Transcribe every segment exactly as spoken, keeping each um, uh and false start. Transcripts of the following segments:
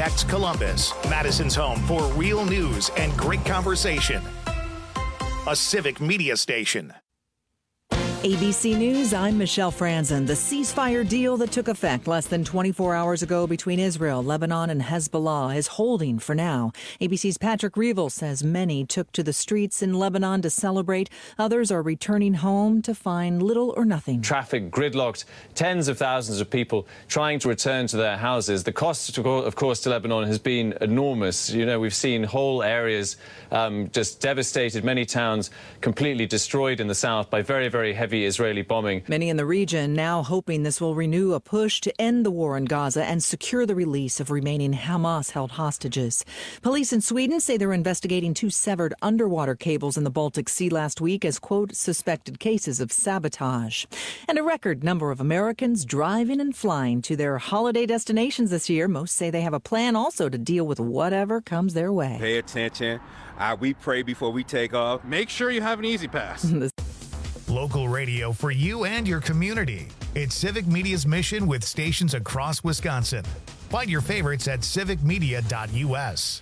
X Columbus, Madison's home for real news and great conversation. A Civic Media station. A B C News, I'm Michelle Franzen. The ceasefire deal that took effect less than twenty-four hours ago between Israel, Lebanon, and Hezbollah is holding for now. A B C's Patrick Reevell says many took to the streets in Lebanon to celebrate. Others are returning home to find little or nothing. Traffic gridlocked, tens of thousands of people trying to return to their houses. The cost, of course, to Lebanon has been enormous. You know, we've seen whole areas um, just devastated, many towns completely destroyed in the south by very, very heavy Israeli bombing. Many in the region now hoping this will renew a push to end the war in Gaza and secure the release of remaining Hamas-held hostages. Police in Sweden say they're investigating two severed underwater cables in the Baltic Sea last week as, quote, suspected cases of sabotage. And a record number of Americans driving and flying to their holiday destinations this year. Most say they have a plan also to deal with whatever comes their way. Pay attention. Uh, we pray before we take off. Make sure you have an Easy Pass. Local radio for you and your community. It's Civic Media's mission with stations across Wisconsin. Find your favorites at civic media dot u s.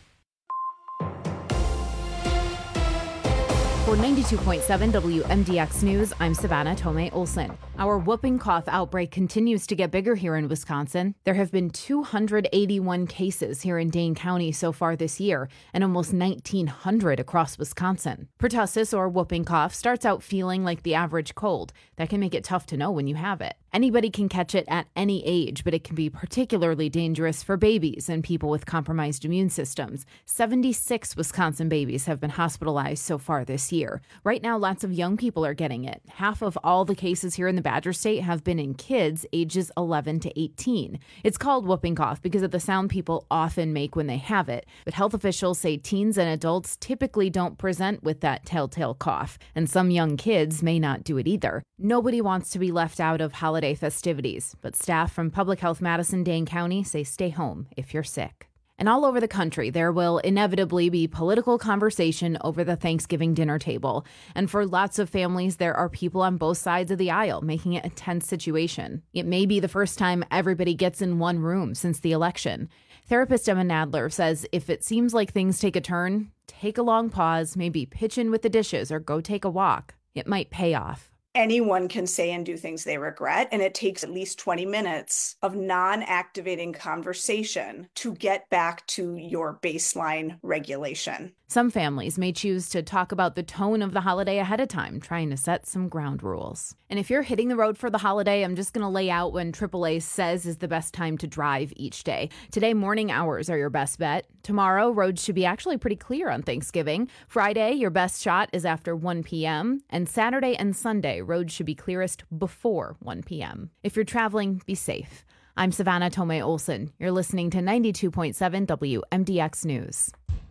For ninety-two point seven W M D X News, I'm Savannah Tomei Olson. Our whooping cough outbreak continues to get bigger here in Wisconsin. There have been two hundred eighty-one cases here in Dane County so far this year, and almost nineteen hundred across Wisconsin. Pertussis, or whooping cough, starts out feeling like the average cold. That can make it tough to know when you have it. Anybody can catch it at any age, but it can be particularly dangerous for babies and people with compromised immune systems. seventy-six Wisconsin babies have been hospitalized so far this year. Right now, lots of young people are getting it. Half of all the cases here in the Badger State have been in kids ages eleven to eighteen. It's called whooping cough because of the sound people often make when they have it, but health officials say teens and adults typically don't present with that telltale cough, and some young kids may not do it either. Nobody wants to be left out of holiday festivities, but staff from Public Health Madison-Dane County say stay home if you're sick. And all over the country, there will inevitably be political conversation over the Thanksgiving dinner table. And for lots of families, there are people on both sides of the aisle, making it a tense situation. It may be the first time everybody gets in one room since the election. Therapist Emma Nadler says if it seems like things take a turn, take a long pause, maybe pitch in with the dishes or go take a walk. It might pay off. Anyone can say and do things they regret, and it takes at least twenty minutes of non-activating conversation to get back to your baseline regulation. Some families may choose to talk about the tone of the holiday ahead of time, trying to set some ground rules. And if you're hitting the road for the holiday, I'm just going to lay out when triple A says is the best time to drive each day. Today, morning hours are your best bet. Tomorrow, roads should be actually pretty clear on Thanksgiving. Friday, your best shot is after one p.m. And Saturday and Sunday, roads should be clearest before one p.m. If you're traveling, be safe. I'm Savannah Tomei Olson. You're listening to ninety-two point seven W M D X News.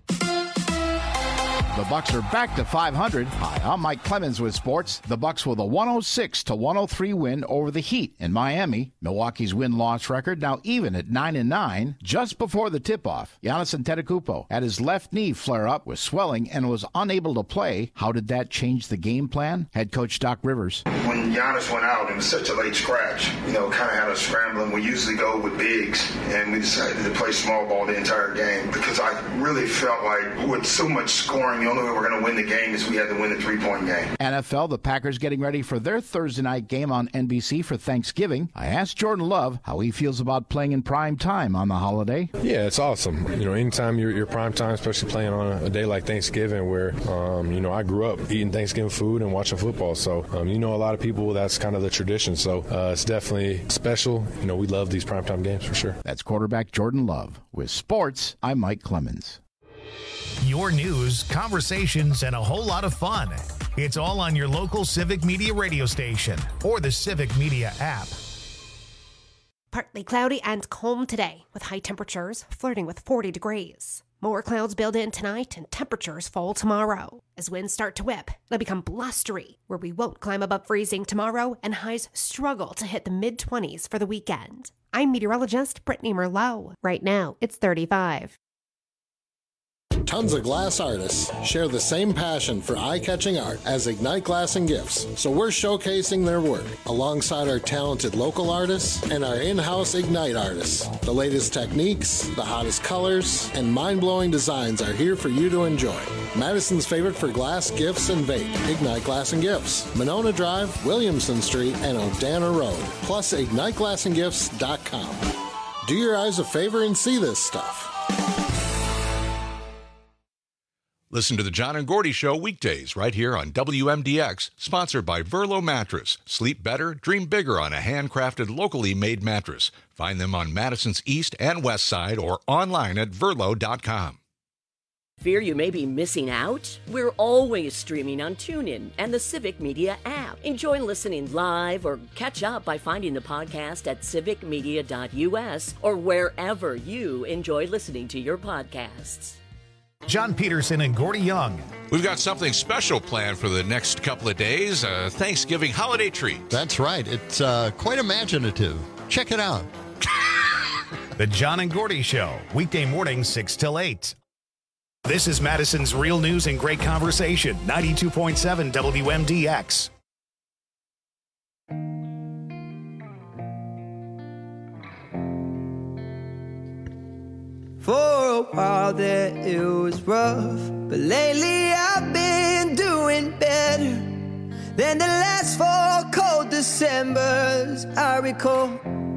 The Bucks are back to five hundred. Hi, I'm Mike Clemens with sports. The Bucks with a one oh six to one oh three win over the Heat in Miami. Milwaukee's win-loss record now even at nine and nine. Just before the tip-off, Giannis Antetokounmpo had his left knee flare up with swelling and was unable to play. How did that change the game plan? Head coach Doc Rivers. When Giannis went out, it was such a late scratch. You know, kind of had us scrambling. We usually go with bigs, and we decided to play small ball the entire game because I really felt like with so much scoring, the only way we're going to win the game is we had to win the three-point game. N F L, the Packers getting ready for their Thursday night game on N B C for Thanksgiving. I asked Jordan Love how he feels about playing in prime time on the holiday. Yeah, it's awesome. You know, anytime you're, you're prime time, especially playing on a, a day like Thanksgiving where, um, you know, I grew up eating Thanksgiving food and watching football. So, um, you know, a lot of people, that's kind of the tradition. So uh, it's definitely special. You know, we love these primetime games for sure. That's quarterback Jordan Love. With sports, I'm Mike Clemens. Your news, conversations, and a whole lot of fun. It's all on your local Civic Media radio station or the Civic Media app. Partly cloudy and calm today, with high temperatures flirting with forty degrees. More clouds build in tonight and temperatures fall tomorrow. As winds start to whip, they'll become blustery, where we won't climb above freezing tomorrow and highs struggle to hit the mid-twenties for the weekend. I'm meteorologist Brittany Merlot. Right now, it's thirty-five. Tons of glass artists share the same passion for eye-catching art as Ignite Glass and Gifts, so we're showcasing their work alongside our talented local artists and our in-house Ignite artists. The latest techniques, the hottest colors, and mind-blowing designs are here for you to enjoy. Madison's favorite for glass, gifts, and vape, Ignite Glass and Gifts. Monona Drive, Williamson Street, and O'Dana Road. Plus, ignite glass and gifts dot com. Do your eyes a favor and see this stuff. Listen to the John and Gordy Show weekdays right here on W M D X, sponsored by Verlo Mattress. Sleep better, dream bigger on a handcrafted, locally made mattress. Find them on Madison's East and West Side or online at verlo dot com. Fear you may be missing out? We're always streaming on TuneIn and the Civic Media app. Enjoy listening live or catch up by finding the podcast at civic media dot u s or wherever you enjoy listening to your podcasts. John Peterson and Gordy Young. We've got something special planned for the next couple of days, a Thanksgiving holiday treat. That's right. It's uh, quite imaginative. Check it out. The John and Gordy Show, weekday mornings six till eight. This is Madison's Real News and Great Conversation, ninety-two point seven W M D X. For a while there it was rough, but lately I've been doing better than the last four cold Decembers I recall.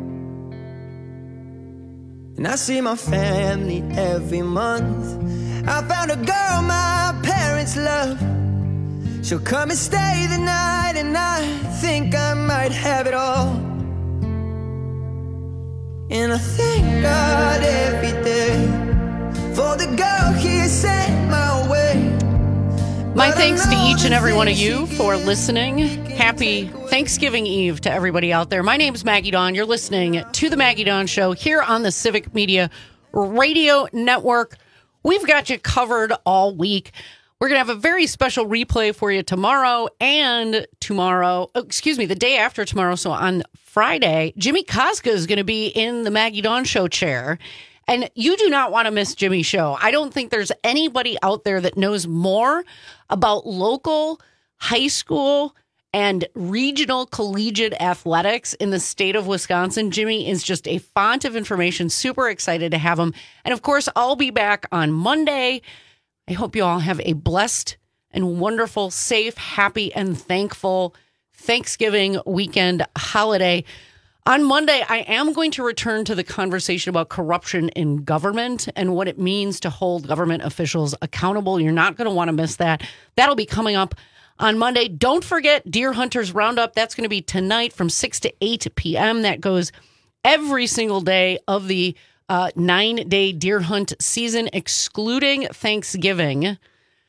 And I see my family every month. I found a girl my parents love. She'll come and stay the night, and I think I might have it all. And I thank God every day for the girl He sent my way. My thanks to each and every one of you for listening. Happy Thanksgiving Eve to everybody out there. My name's Maggie Dawn. You're listening to The Maggie Dawn Show here on the Civic Media Radio Network. We've got you covered all week. We're going to have a very special replay for you tomorrow and tomorrow, oh, excuse me, the day after tomorrow. So on Friday, Jimmy Koska is going to be in the Maggie Dawn Show chair. And you do not want to miss Jimmy's show. I don't think there's anybody out there that knows more about local high school and regional collegiate athletics in the state of Wisconsin. Jimmy is just a font of information. Super excited to have him. And of course, I'll be back on Monday. I hope you all have a blessed and wonderful, safe, happy, and thankful Thanksgiving weekend holiday. On Monday, I am going to return to the conversation about corruption in government and what it means to hold government officials accountable. You're not going to want to miss that. That'll be coming up on Monday. Don't forget Deer Hunters Roundup. That's going to be tonight from six to eight p.m. That goes every single day of the uh, nine-day deer hunt season, excluding Thanksgiving.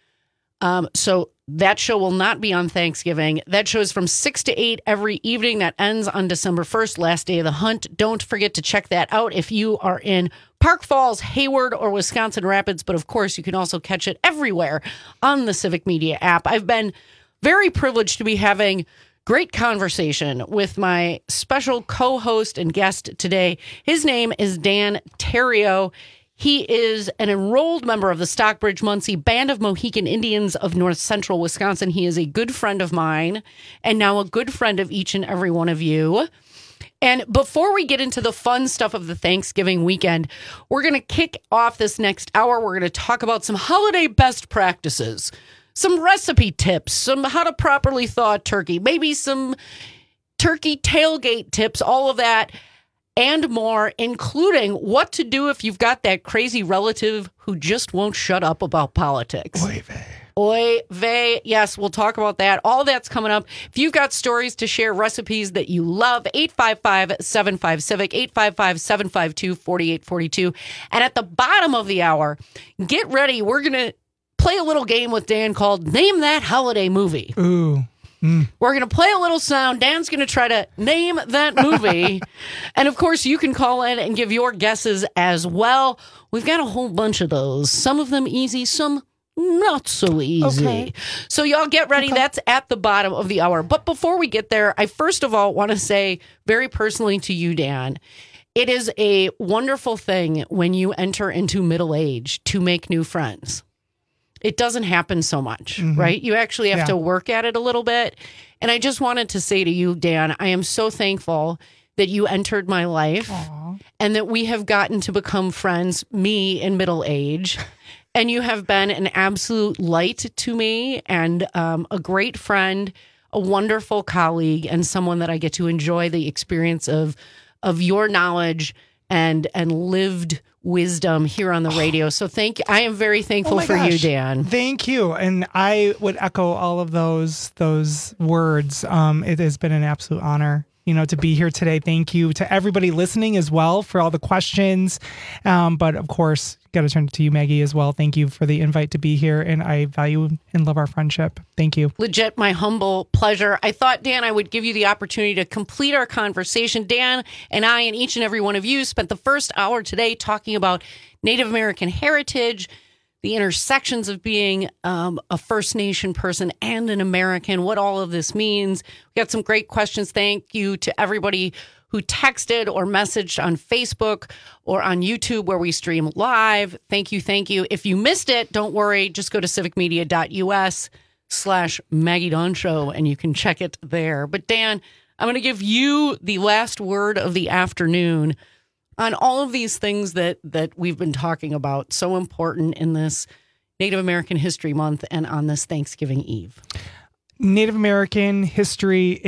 Um, so that show will not be on Thanksgiving. That show is from six to eight every evening. That ends on December first, last day of the hunt. Don't forget to check that out if you are in Park Falls, Hayward, or Wisconsin Rapids. But of course, you can also catch it everywhere on the Civic Media app. I've been very privileged to be having great conversation with my special co-host and guest today. His name is Dan Terrio. He is an enrolled member of the Stockbridge-Muncie Band of Mohican Indians of North Central Wisconsin. He is a good friend of mine and now a good friend of each and every one of you. And before we get into the fun stuff of the Thanksgiving weekend, we're going to kick off this next hour. We're going to talk about some holiday best practices, some recipe tips, some how to properly thaw a turkey, maybe some turkey tailgate tips, all of that and more, including what to do if you've got that crazy relative who just won't shut up about politics. Oy vey. Oy vey. Yes, we'll talk about that. All that's coming up. If you've got stories to share, recipes that you love, eight five five, seven five, CIVIC, eight five five, seven five two, four eight four two. And at the bottom of the hour, get ready. We're going to play a little game with Dan called Name That Holiday Movie. Ooh. Mm. We're going to play a little sound. Dan's going to try to name that movie. And of course, you can call in and give your guesses as well. We've got a whole bunch of those. Some of them easy, some not so easy. Okay. So y'all get ready. Okay. That's at the bottom of the hour. But before we get there, I first of all want to say very personally to you, Dan, it is a wonderful thing when you enter into middle age to make new friends. it doesn't happen so much, Mm-hmm. right? You actually have Yeah. to work at it a little bit. And I just wanted to say to you, Dan, I am so thankful that you entered my life and that we have gotten to become friends, me in middle age. And you have been an absolute light to me and um, a great friend, a wonderful colleague, and someone that I get to enjoy the experience of of your knowledge and and lived wisdom here on the radio. So thank you. I am very thankful Oh my for you, gosh. Dan. Thank you. And I would echo all of those those words. Um, it has been an absolute honor, you know, to be here today. Thank you to everybody listening as well for all the questions. Um, but of course, got to turn it to you, Maggie, as well. Thank you for the invite to be here. And I value and love our friendship. Thank you. Legit, my humble pleasure. I thought, Dan, I would give you the opportunity to complete our conversation. Dan and I and each and every one of you spent the first hour today talking about Native American heritage, the intersections of being um, a First Nation person and an American, what all of this means. We got some great questions. Thank you to everybody who texted or messaged on Facebook or on YouTube where we stream live. Thank you, thank you. If you missed it, don't worry. Just go to civicmedia.us slash Maggie Dawn Show and you can check it there. But Dan, I'm going to give you the last word of the afternoon on all of these things that that we've been talking about, so important in this Native American History Month and on this Thanksgiving Eve. Native American history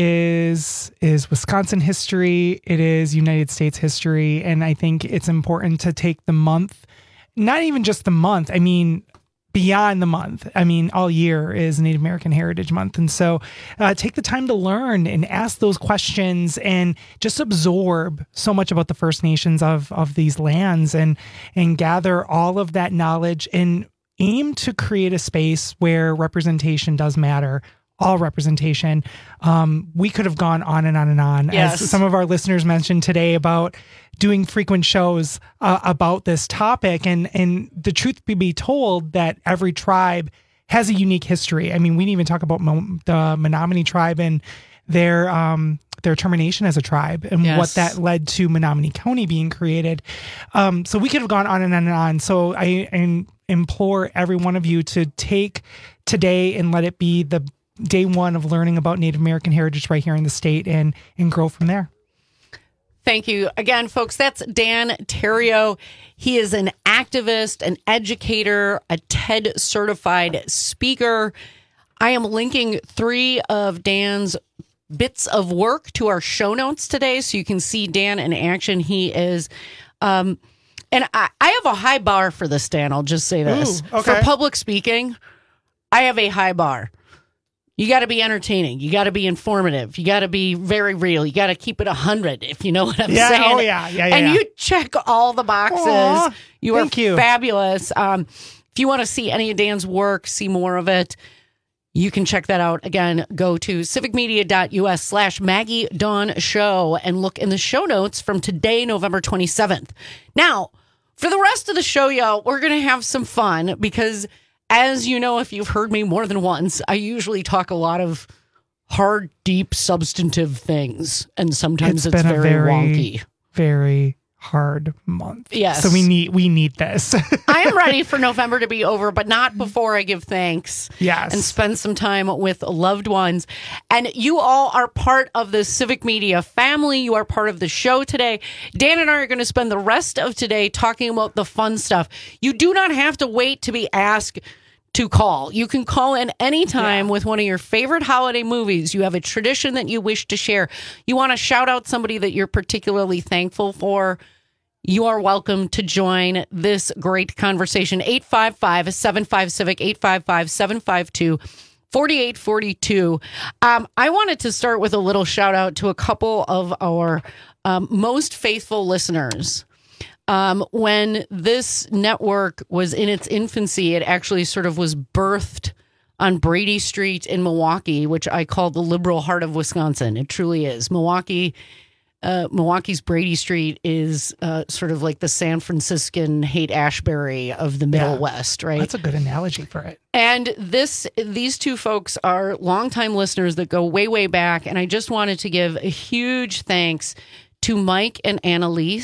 is is Wisconsin history. It is United States history. And I think it's important to take the month, not even just the month, I mean, beyond the month. I mean, all year is Native American Heritage Month. And so uh, take the time to learn and ask those questions and just absorb so much about the First Nations of, of these lands and, and gather all of that knowledge and aim to create a space where representation does matter. All representation. Um, we could have gone on and on and on. Yes. As some of our listeners mentioned today about doing frequent shows uh, about this topic. And, and the truth be told that every tribe has a unique history. I mean, we didn't even talk about Mo- the Menominee tribe and their um, their termination as a tribe and Yes. what that led to Menominee County being created. Um, so we could have gone on and on and on. So I, I implore every one of you to take today and let it be the day one of learning about Native American heritage right here in the state and and grow from there. Thank you. Again, folks, that's Dan Terrio. He is an activist, an educator, a TED certified speaker. I am linking three of Dan's bits of work to our show notes today so you can see Dan in action. He is, um, and I, I have a high bar for this, Dan. I'll just say this. Ooh, okay. For public speaking, I have a high bar. You got to be entertaining. You got to be informative. You got to be very real. You got to keep it a hundred, if you know what I'm Yeah, saying. oh, yeah, yeah, yeah, And yeah. you check all the boxes. Aw, you are thank you. fabulous. Um, if you want to see any of Dan's work, see more of it, you can check that out. Again, go to civicmedia.us slash Maggie Dawn Show and look in the show notes from today, November twenty-seventh. Now, for the rest of the show, y'all, we're going to have some fun because, as you know, if you've heard me more than once, I usually talk a lot of hard, deep, substantive things, and sometimes it's, been very, a very wonky. Very hard month. Yes. So we need we need this. I am ready for November to be over, but not before I give thanks. Yes. And spend some time with loved ones. And you all are part of the Civic Media family. You are part of the show today. Dan and I are going to spend the rest of today talking about the fun stuff. You do not have to wait to be asked to call. You can call in anytime yeah. with one of your favorite holiday movies. You have a tradition that you wish to share. You want to shout out somebody that you're particularly thankful for. You are welcome to join this great conversation. eight five five, seven five, civic, eight five five, seven five two, four eight four two. Um, I wanted to start with a little shout out to a couple of our um, most faithful listeners. Um, when this network was in its infancy, it actually sort of was birthed on Brady Street in Milwaukee, which I call the liberal heart of Wisconsin. It truly is. Milwaukee, uh, Milwaukee's Brady Street is uh, sort of like the San Franciscan Haight-Ashbury of the Middle Yeah. West, right? That's a good analogy for it. And this, these two folks are longtime listeners that go way, way back. And I just wanted to give a huge thanks to Mike and Annalise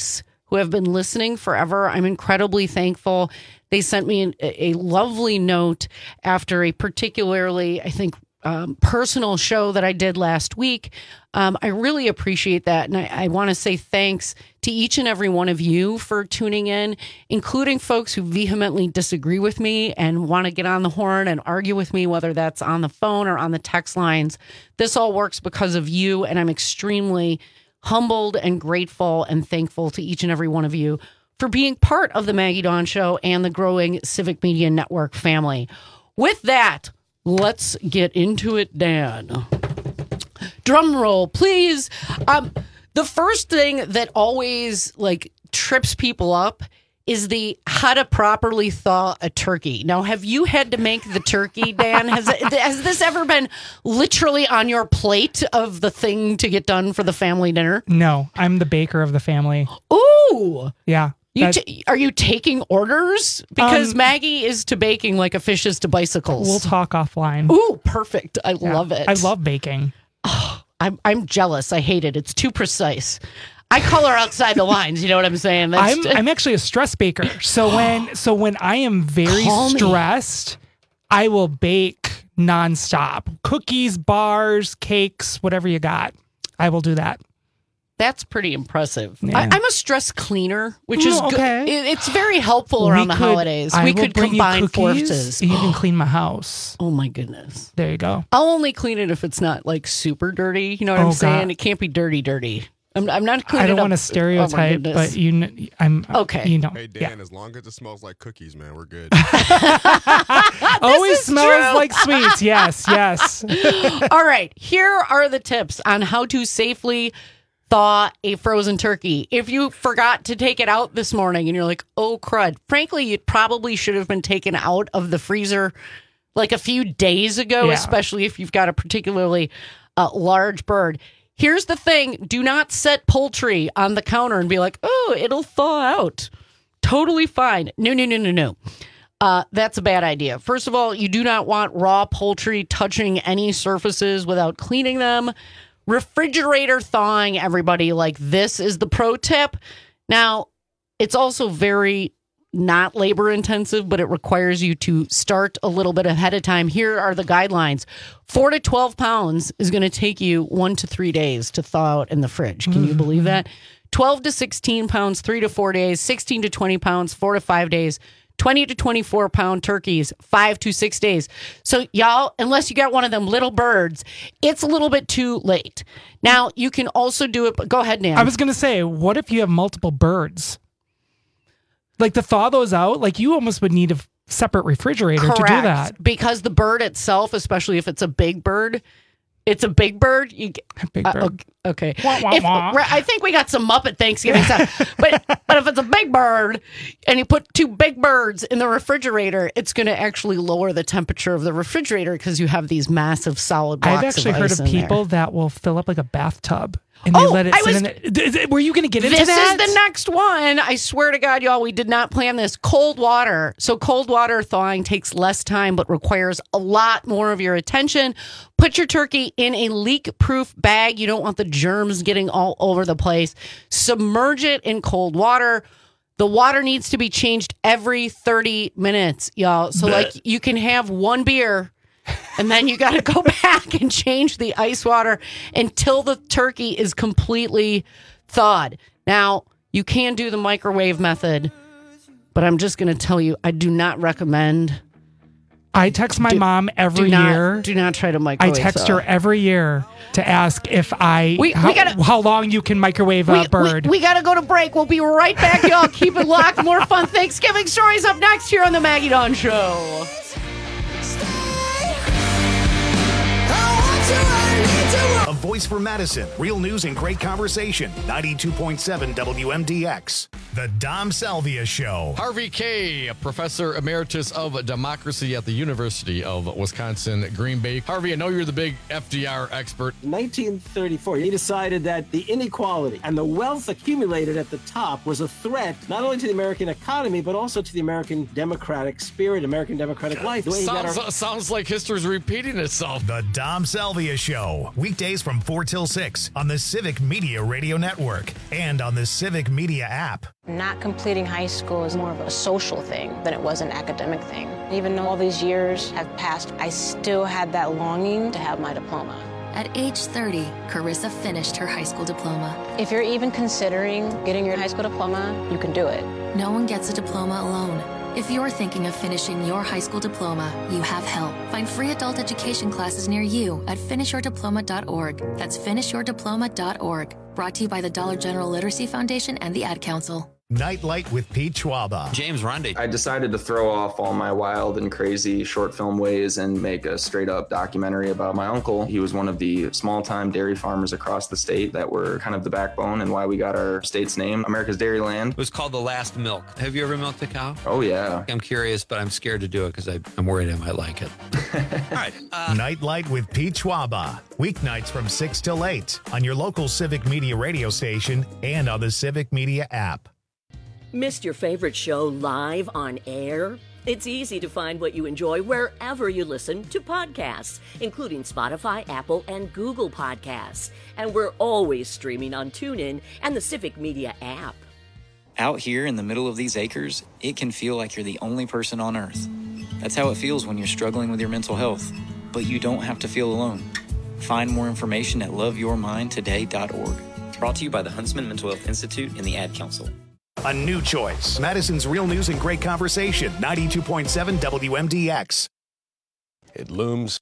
who have been listening forever. I'm incredibly thankful. They sent me an, a lovely note after a particularly, I think, um, personal show that I did last week. Um, I really appreciate that. And I, I want to say thanks to each and every one of you for tuning in, including folks who vehemently disagree with me and want to get on the horn and argue with me, whether that's on the phone or on the text lines. This all works because of you, and I'm extremely humbled and grateful and thankful to each and every one of you for being part of the Maggie Dawn Show and the growing Civic Media Network family. With that, let's get into it, Dan. Drum roll, please. Um, the first thing that always like trips people up is the how to properly thaw a turkey. Now, have you had to make the turkey, Dan? Has it, has this ever been literally on your plate of the thing to get done for the family dinner? No, I'm the baker of the family. Ooh. Yeah. You t- are you taking orders? Because um, Maggie is to baking like a fish is to bicycles. We'll talk offline. Ooh, perfect. I yeah. love it. I love baking. Oh, I'm I'm jealous. I hate it. It's too precise. I color outside the lines. You know what I'm saying? That's I'm, t- I'm actually a stress baker. So when so when I am very Call stressed, me. I will bake nonstop. Cookies, bars, cakes, whatever you got. I will do that. That's pretty impressive. Yeah. I, I'm a stress cleaner, which is mm, okay. good. It, it's very helpful around we the could, holidays. I we will could bring combine you cookies, forces. You can clean my house. Oh my goodness. There you go. I'll only clean it if it's not like super dirty. You know what oh, I'm saying? God. It can't be dirty, dirty. I'm, I'm not cleaning. I don't up. want to stereotype, oh but you, know, I'm okay. You know, hey Dan, yeah. as long as it smells like cookies, man, we're good. Always smells true. like sweets. Yes, yes. All right, here are the tips on how to safely thaw a frozen turkey. If you forgot to take it out this morning and you're like, oh crud, frankly, it probably should have been taken out of the freezer like a few days ago, yeah. especially if you've got a particularly uh, large bird. Here's the thing. Do not set poultry on the counter and be like, oh, it'll thaw out. Totally fine. No, no, no, no, no. Uh, that's a bad idea. First of all, you do not want raw poultry touching any surfaces without cleaning them. Refrigerator thawing, everybody, like this is the pro tip. Now, it's also very not labor intensive, but it requires you to start a little bit ahead of time. Here are the guidelines. Four to twelve pounds is going to take you one to three days to thaw out in the fridge. Can you believe that? twelve to sixteen pounds, three to four days. sixteen to twenty pounds, four to five days. twenty to twenty-four pound turkeys, five to six days. So y'all, unless you got one of them little birds, it's a little bit too late. Now you can also do it. Go ahead, Nan. I was going to say, what if you have multiple birds? Like to thaw those out, like you almost would need a separate refrigerator Correct. to do that. Because the bird itself, especially if it's a big bird, it's a big bird. You get, big bird. Uh, okay. Wah, wah, if, wah. I think we got some Muppet Thanksgiving stuff. But but if it's a big bird and you put two big birds in the refrigerator, it's going to actually lower the temperature of the refrigerator because you have these massive solid blocks. I've actually of heard ice of in people there. that will fill up like a bathtub. And they oh, let it I sit was, in it. Is it- Were you going to get into this that? is the next one. I swear to God, y'all, we did not plan this. Cold water. So cold water thawing takes less time, but requires a lot more of your attention. Put your turkey in a leak-proof bag. You don't want the germs getting all over the place. Submerge it in cold water. The water needs to be changed every thirty minutes, y'all. So, like, you can have one beer and then you got to go back and change the ice water until the turkey is completely thawed. Now, you can do the microwave method, but I'm just going to tell you, I do not recommend. I text my do, mom every do not, year. Do not try to microwave. I text thaw. her every year to ask if I We- we how, gotta- how long you can microwave We, a bird. we, we got to go to break. We'll be right back, y'all. Keep it locked. More fun Thanksgiving stories up next here on the Maggie Dawn Show. A voice for Madison. Real news and great conversation. ninety-two point seven W M D X. The Dom Salvia Show. Harvey Kaye, Professor Emeritus of Democracy at the University of Wisconsin, Green Bay. Harvey, I know you're the big F D R expert. nineteen thirty-four, he decided that the inequality and the wealth accumulated at the top was a threat not only to the American economy, but also to the American democratic spirit, American democratic life. The way he got Sounds, our- sounds like history's repeating itself. The Dom Salvia Show. Weekdays from four till six on the Civic Media Radio Network and on the Civic Media app. Not completing high school is more of a social thing than it was an academic thing. Even though all these years have passed, I still had that longing to have my diploma. At age thirty, Carissa finished her high school diploma. If you're even considering getting your high school diploma, you can do it. No one gets a diploma alone. If you're thinking of finishing your high school diploma, you have help. Find free adult education classes near you at finish your diploma dot org. That's finish your diploma dot org. Brought to you by the Dollar General Literacy Foundation and the Ad Council. Nightlight with Pete Schwaba. James Ronde. I decided to throw off all my wild and crazy short film ways and make a straight up documentary about my uncle. He was one of the small time dairy farmers across the state that were kind of the backbone and why we got our state's name, America's Dairy Land. It was called The Last Milk. Have you ever milked a cow? Oh, yeah. I'm curious, but I'm scared to do it because I'm worried I might like it. All right. Uh, Nightlight with Pete Schwaba. Weeknights from six till eight on your local Civic Media radio station and on the Civic Media app. Missed your favorite show live on air? It's easy to find what you enjoy wherever you listen to podcasts, including Spotify, Apple, and Google Podcasts. And we're always streaming on TuneIn and the Civic Media app. Out here in the middle of these acres, it can feel like you're the only person on Earth. That's how it feels when you're struggling with your mental health. But you don't have to feel alone. Find more information at love your mind today dot org. Brought to you by the Huntsman Mental Health Institute and the Ad Council. A new choice. Madison's Real News and Great Conversation. ninety-two point seven W M D X. It looms.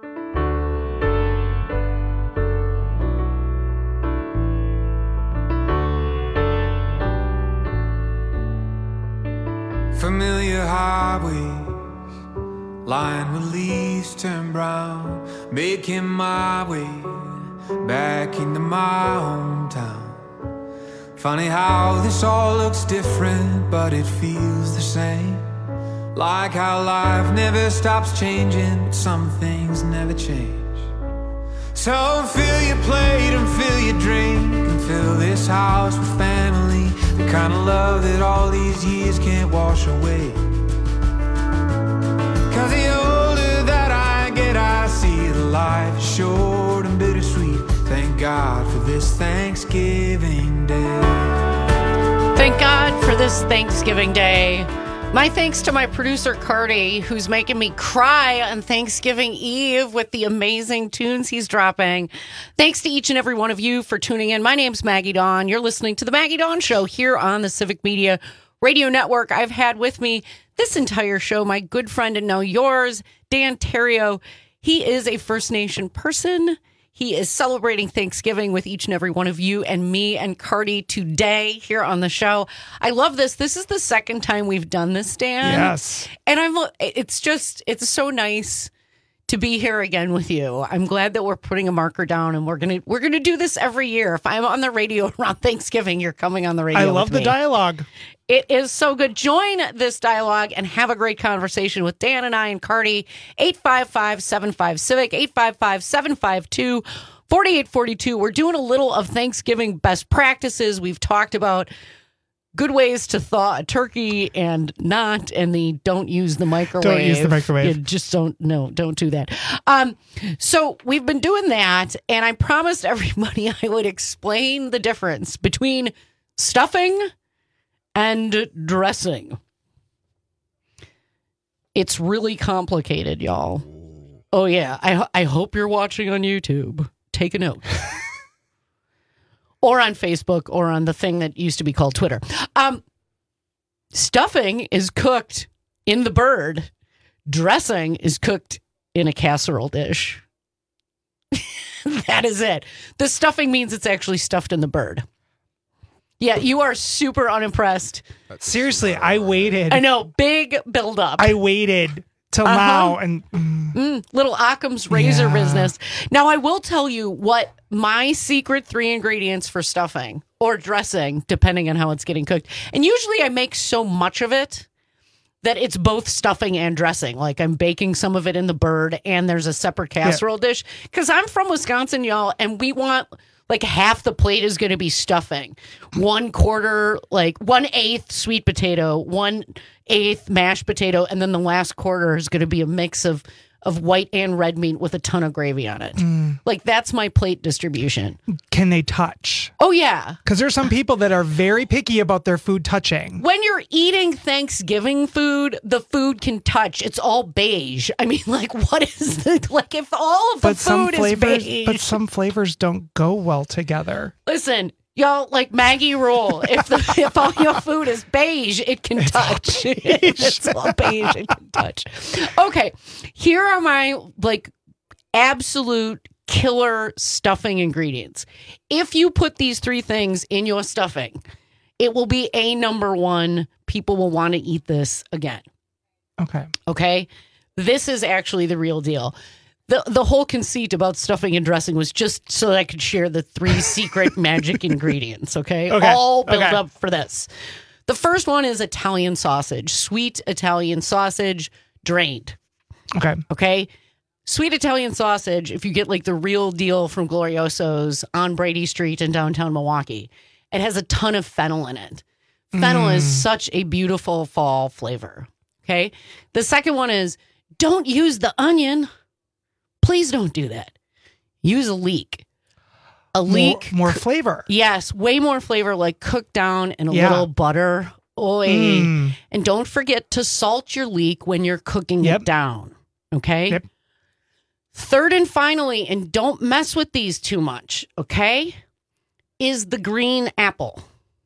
Familiar highways, lined with leaves turn brown, making my way back into my hometown. Funny how this all looks different, but it feels the same. Like how life never stops changing, but some things never change. So fill your plate and fill your drink and fill this house with family, the kind of love that all these years can't wash away. Cause the older that I get, I see that life is short and bittersweet. Thank God for this Thanksgiving Day. Thank God for this Thanksgiving Day. My thanks to my producer, Cardi, who's making me cry on Thanksgiving Eve with the amazing tunes he's dropping. Thanks to each and every one of you for tuning in. My name's Maggie Dawn. You're listening to The Maggie Dawn Show here on the Civic Media Radio Network. I've had with me this entire show my good friend and now yours, Dan Terrio. He is a First Nation person. He is celebrating Thanksgiving with each and every one of you and me and Cardi today here on the show. I love this. This is the second time we've done this, Dan. Yes. And I'm. It's just, it's so nice to be here again with you. I'm glad that we're putting a marker down and we're going to, we're going to do this every year. If I'm on the radio around Thanksgiving, you're coming on the radio. I love the me. dialogue. It is so good. Join this dialogue and have a great conversation with Dan and I and Cardi. eight five five, seven five, CIVIC, eight five five, seven five two, four eight four two. We're doing a little of Thanksgiving best practices. We've talked about good ways to thaw a turkey and not, and the don't use the microwave. Don't use the microwave. You just don't, no, don't do that. Um, so we've been doing that, and I promised everybody I would explain the difference between stuffing and dressing. It's really complicated, y'all. Oh, yeah. I, I hope you're watching on YouTube. Take a note. Or on Facebook, or on the thing that used to be called Twitter. Um, stuffing is cooked in the bird. Dressing is cooked in a casserole dish. That is it. The stuffing means it's actually stuffed in the bird. Yeah, you are super unimpressed. Seriously, I waited. I know, big buildup. I waited till Uh-huh. now, and Mm, little Occam's razor Yeah. business. Now, I will tell you what my secret three ingredients for stuffing or dressing, depending on how it's getting cooked. And usually I make so much of it that it's both stuffing and dressing. Like I'm baking some of it in the bird and there's a separate casserole dish. Because I'm from Wisconsin, y'all, and we want like half the plate is going to be stuffing. One quarter, like one eighth sweet potato, one eighth mashed potato, and then the last quarter is going to be a mix of of white and red meat with a ton of gravy on it. Mm. Like, that's my plate distribution. Can they touch? Oh, yeah. Because there's some people that are very picky about their food touching. When you're eating Thanksgiving food, the food can touch. It's all beige. I mean, like, what is the, like, if all of the But some food flavors, is beige. but some flavors don't go well together. Listen, y'all, like Maggie rule. If the if all your food is beige, it can It's touch. all beige. It's all beige. It can touch. Okay, here are my like absolute killer stuffing ingredients. If you put these three things in your stuffing, it will be a number one. People will want to eat this again. Okay. Okay. This is actually the real deal. The the whole conceit about stuffing and dressing was just so that I could share the three secret magic ingredients, okay? Okay. All built Okay. up for this. The first one is Italian sausage, sweet Italian sausage, drained. Okay. Okay? Sweet Italian sausage, if you get like the real deal from Glorioso's on Brady Street in downtown Milwaukee, it has a ton of fennel in it. Fennel Mm. is such a beautiful fall flavor, okay? The second one is don't use the onion. Please don't do that. Use a leek. A leek. More, more flavor. Yes, way more flavor, like cooked down in a Yeah. little butter. Oy. Mm. And don't forget to salt your leek when you're cooking Yep. it down. Okay? Yep. Third and finally, and don't mess with these too much, okay? Is the green apple.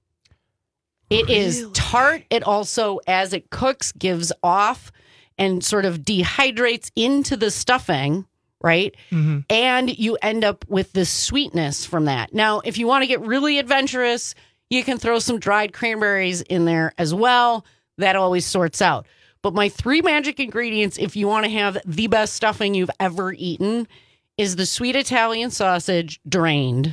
It is tart. It also, as it cooks, gives off and sort of dehydrates into the stuffing, right? Mm-hmm. And you end up with this sweetness from that. Now, if you want to get really adventurous, you can throw some dried cranberries in there as well. That always sorts out. But my three magic ingredients, if you want to have the best stuffing you've ever eaten, is the sweet Italian sausage drained.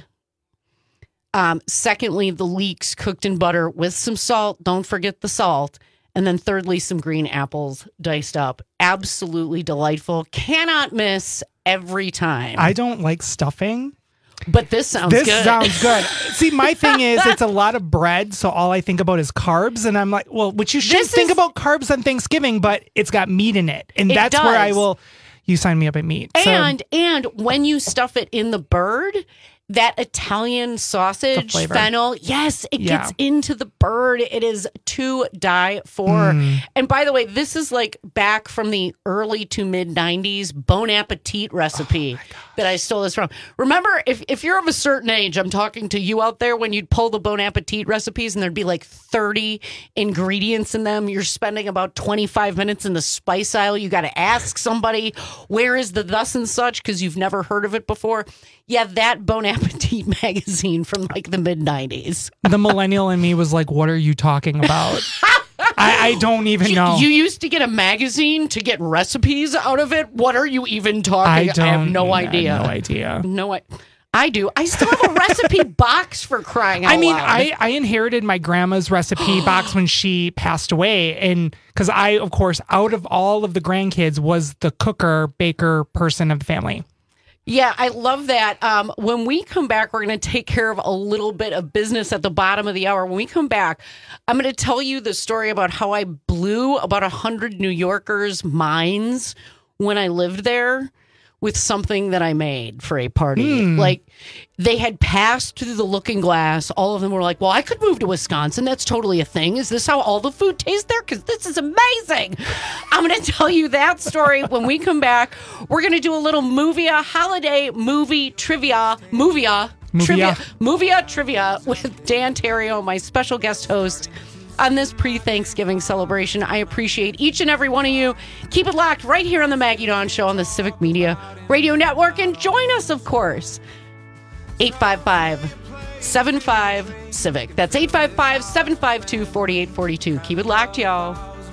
Um, secondly, the leeks cooked in butter with some salt. Don't forget the salt. And then thirdly, some green apples diced up. Absolutely delightful. Cannot miss every time. I don't like stuffing. But this sounds this good. sounds good. See, my thing is it's a lot of bread, so all I think about is carbs. And I'm like, well, which you should This think is- about carbs on Thanksgiving, but it's got meat in it. And It that's where I does. will, you sign me up at meat. So- And and when you stuff it in the bird, that Italian sausage flavor. fennel, yes, it Yeah. gets into the bird. It is to die for. Mm. And by the way, this is like back from the early to mid nineties Bon Appetit recipe Oh that I stole this from. Remember, if, if you're of a certain age, I'm talking to you out there, when you'd pull the Bon Appetit recipes and there'd be like thirty ingredients in them. You're spending about twenty-five minutes in the spice aisle. You got to ask somebody, where is the thus and such? Because you've never heard of it before. Yeah, that Bon Appetit magazine from like the mid nineties. the millennial in me was like, what are you talking about? I, I don't even know. You used to get a magazine to get recipes out of it. What are you even talking? I I, have don't- no I have idea. no idea. No, I, I do. I still have a recipe box for crying out I mean, loud. I, I inherited my grandma's recipe box when she passed away. And because I, of course, out of all of the grandkids, was the cooker, baker person of the family. Yeah, I love that. Um, when we come back, we're going to take care of a little bit of business at the bottom of the hour. When we come back, I'm going to tell you the story about how I blew about one hundred New Yorkers' minds when I lived there with something that I made for a party. Hmm. Like, they had passed through the looking glass. All of them were like, well, I could move to Wisconsin. That's totally a thing. Is this how all the food tastes there? Because this is amazing. I'm going to tell you that story when we come back. We're going to do a little Movia holiday movie trivia. Movia. Movia. Trivia. Movia trivia with Dan Terrio, my special guest host on this pre-Thanksgiving celebration. I appreciate each and every one of you. Keep it locked right here on the Maggie Dawn Show on the Civic Media Radio Network. And join us, of course, eight five five, seven five, CIVIC. That's eight five five, seven five two, four eight four two. Keep it locked, y'all.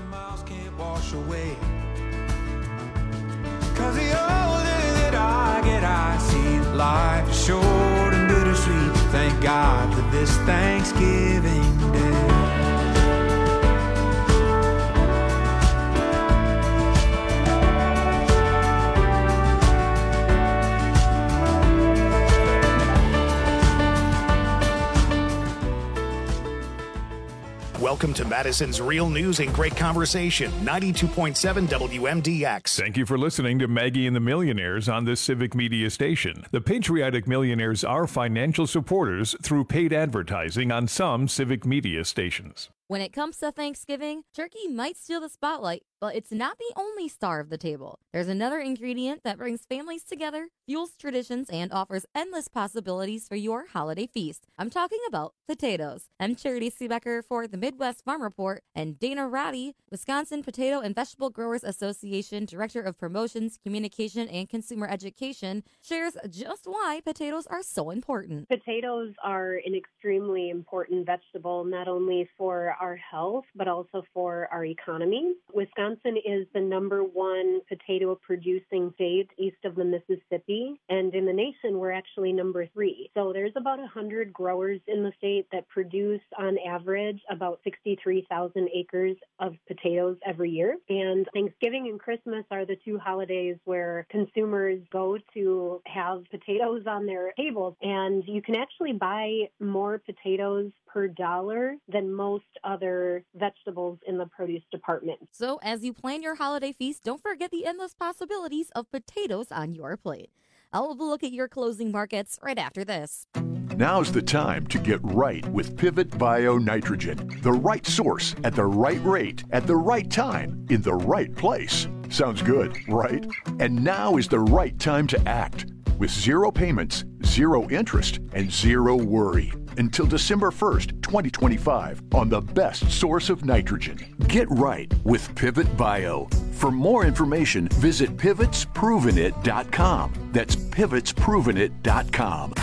Cause the older that I get, I see that life is short and bittersweet. Thank God for this Thanksgiving Day. Welcome Welcome to Madison's Real News and Great Conversation, ninety-two point seven W M D X. Thank you for listening to Maggie and the Millionaires on this Civic Media station. The Patriotic Millionaires are financial supporters through paid advertising on some Civic Media stations. When it comes to Thanksgiving, turkey might steal the spotlight, but it's not the only star of the table. There's another ingredient that brings families together, fuels traditions, and offers endless possibilities for your holiday feast. I'm talking about potatoes. I'm Charity Seebecker for the Midwest Farm Report, and Dana Roddy, Wisconsin Potato and Vegetable Growers Association Director of Promotions, Communication, and Consumer Education, shares just why potatoes are so important. Potatoes are an extremely important vegetable, not only for our health, but also for our economy. Wisconsin is the number one potato producing state east of the Mississippi, and in the nation, we're actually number three. So there's about one hundred growers in the state that produce, on average, about sixty-three thousand acres of potatoes every year. And Thanksgiving and Christmas are the two holidays where consumers go to have potatoes on their tables, and you can actually buy more potatoes per dollar than most other vegetables in the produce department. So as you plan your holiday feast, don't forget the endless possibilities of potatoes on your plate. I'll look at your closing markets right after this. Now's the time to get right with Pivot Bio Nitrogen. The right source at the right rate at the right time in the right place. Sounds good, right? And now is the right time to act. With zero payments, zero interest, and zero worry. Until December first, twenty twenty-five, on the best source of nitrogen. Get right with Pivot Bio. For more information, visit pivots proven it dot com. That's pivots proven it dot com.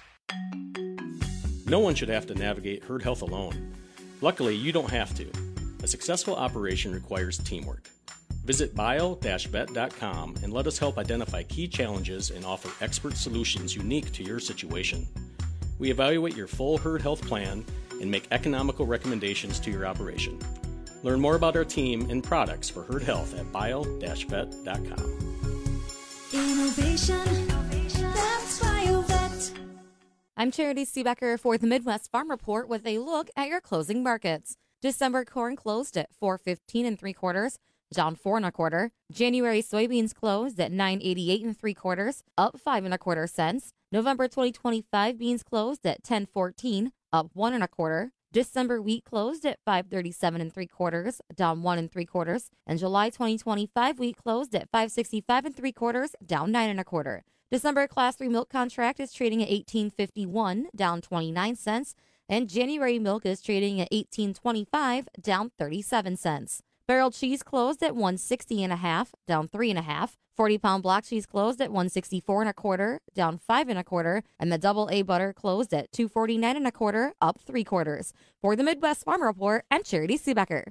No one should have to navigate herd health alone. Luckily, you don't have to. A successful operation requires teamwork. Visit bio dash vet dot com and let us help identify key challenges and offer expert solutions unique to your situation. We evaluate your full herd health plan and make economical recommendations to your operation. Learn more about our team and products for herd health at bio dash vet dot com. Innovation, that's BioVet. I'm Charity Seebecker for the Midwest Farm Report with a look at your closing markets. December corn closed at four fifteen and three quarters, down four and a quarter. January soybeans closed at nine eighty-eight and three quarters, up five and a quarter cents. November twenty twenty-five beans closed at ten fourteen, up one and a quarter. December wheat closed at five thirty-seven and three quarters, down one and three quarters. And July twenty twenty-five wheat closed at five sixty-five and three quarters, down nine and a quarter. December class three milk contract is trading at eighteen fifty-one, down twenty-nine cents. And January milk is trading at eighteen twenty-five, down thirty-seven cents. Barrel cheese closed at one sixty and a half, down three and a half. forty pound block cheese closed at one sixty-four and a quarter, down five and a quarter. And the double A butter closed at two forty-nine and a quarter, up three quarters. For the Midwest Farm Report, I'm Charity Seebecker.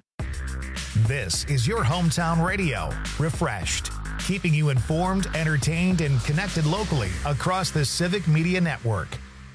This is your hometown radio, refreshed, keeping you informed, entertained, and connected locally across the Civic Media Network.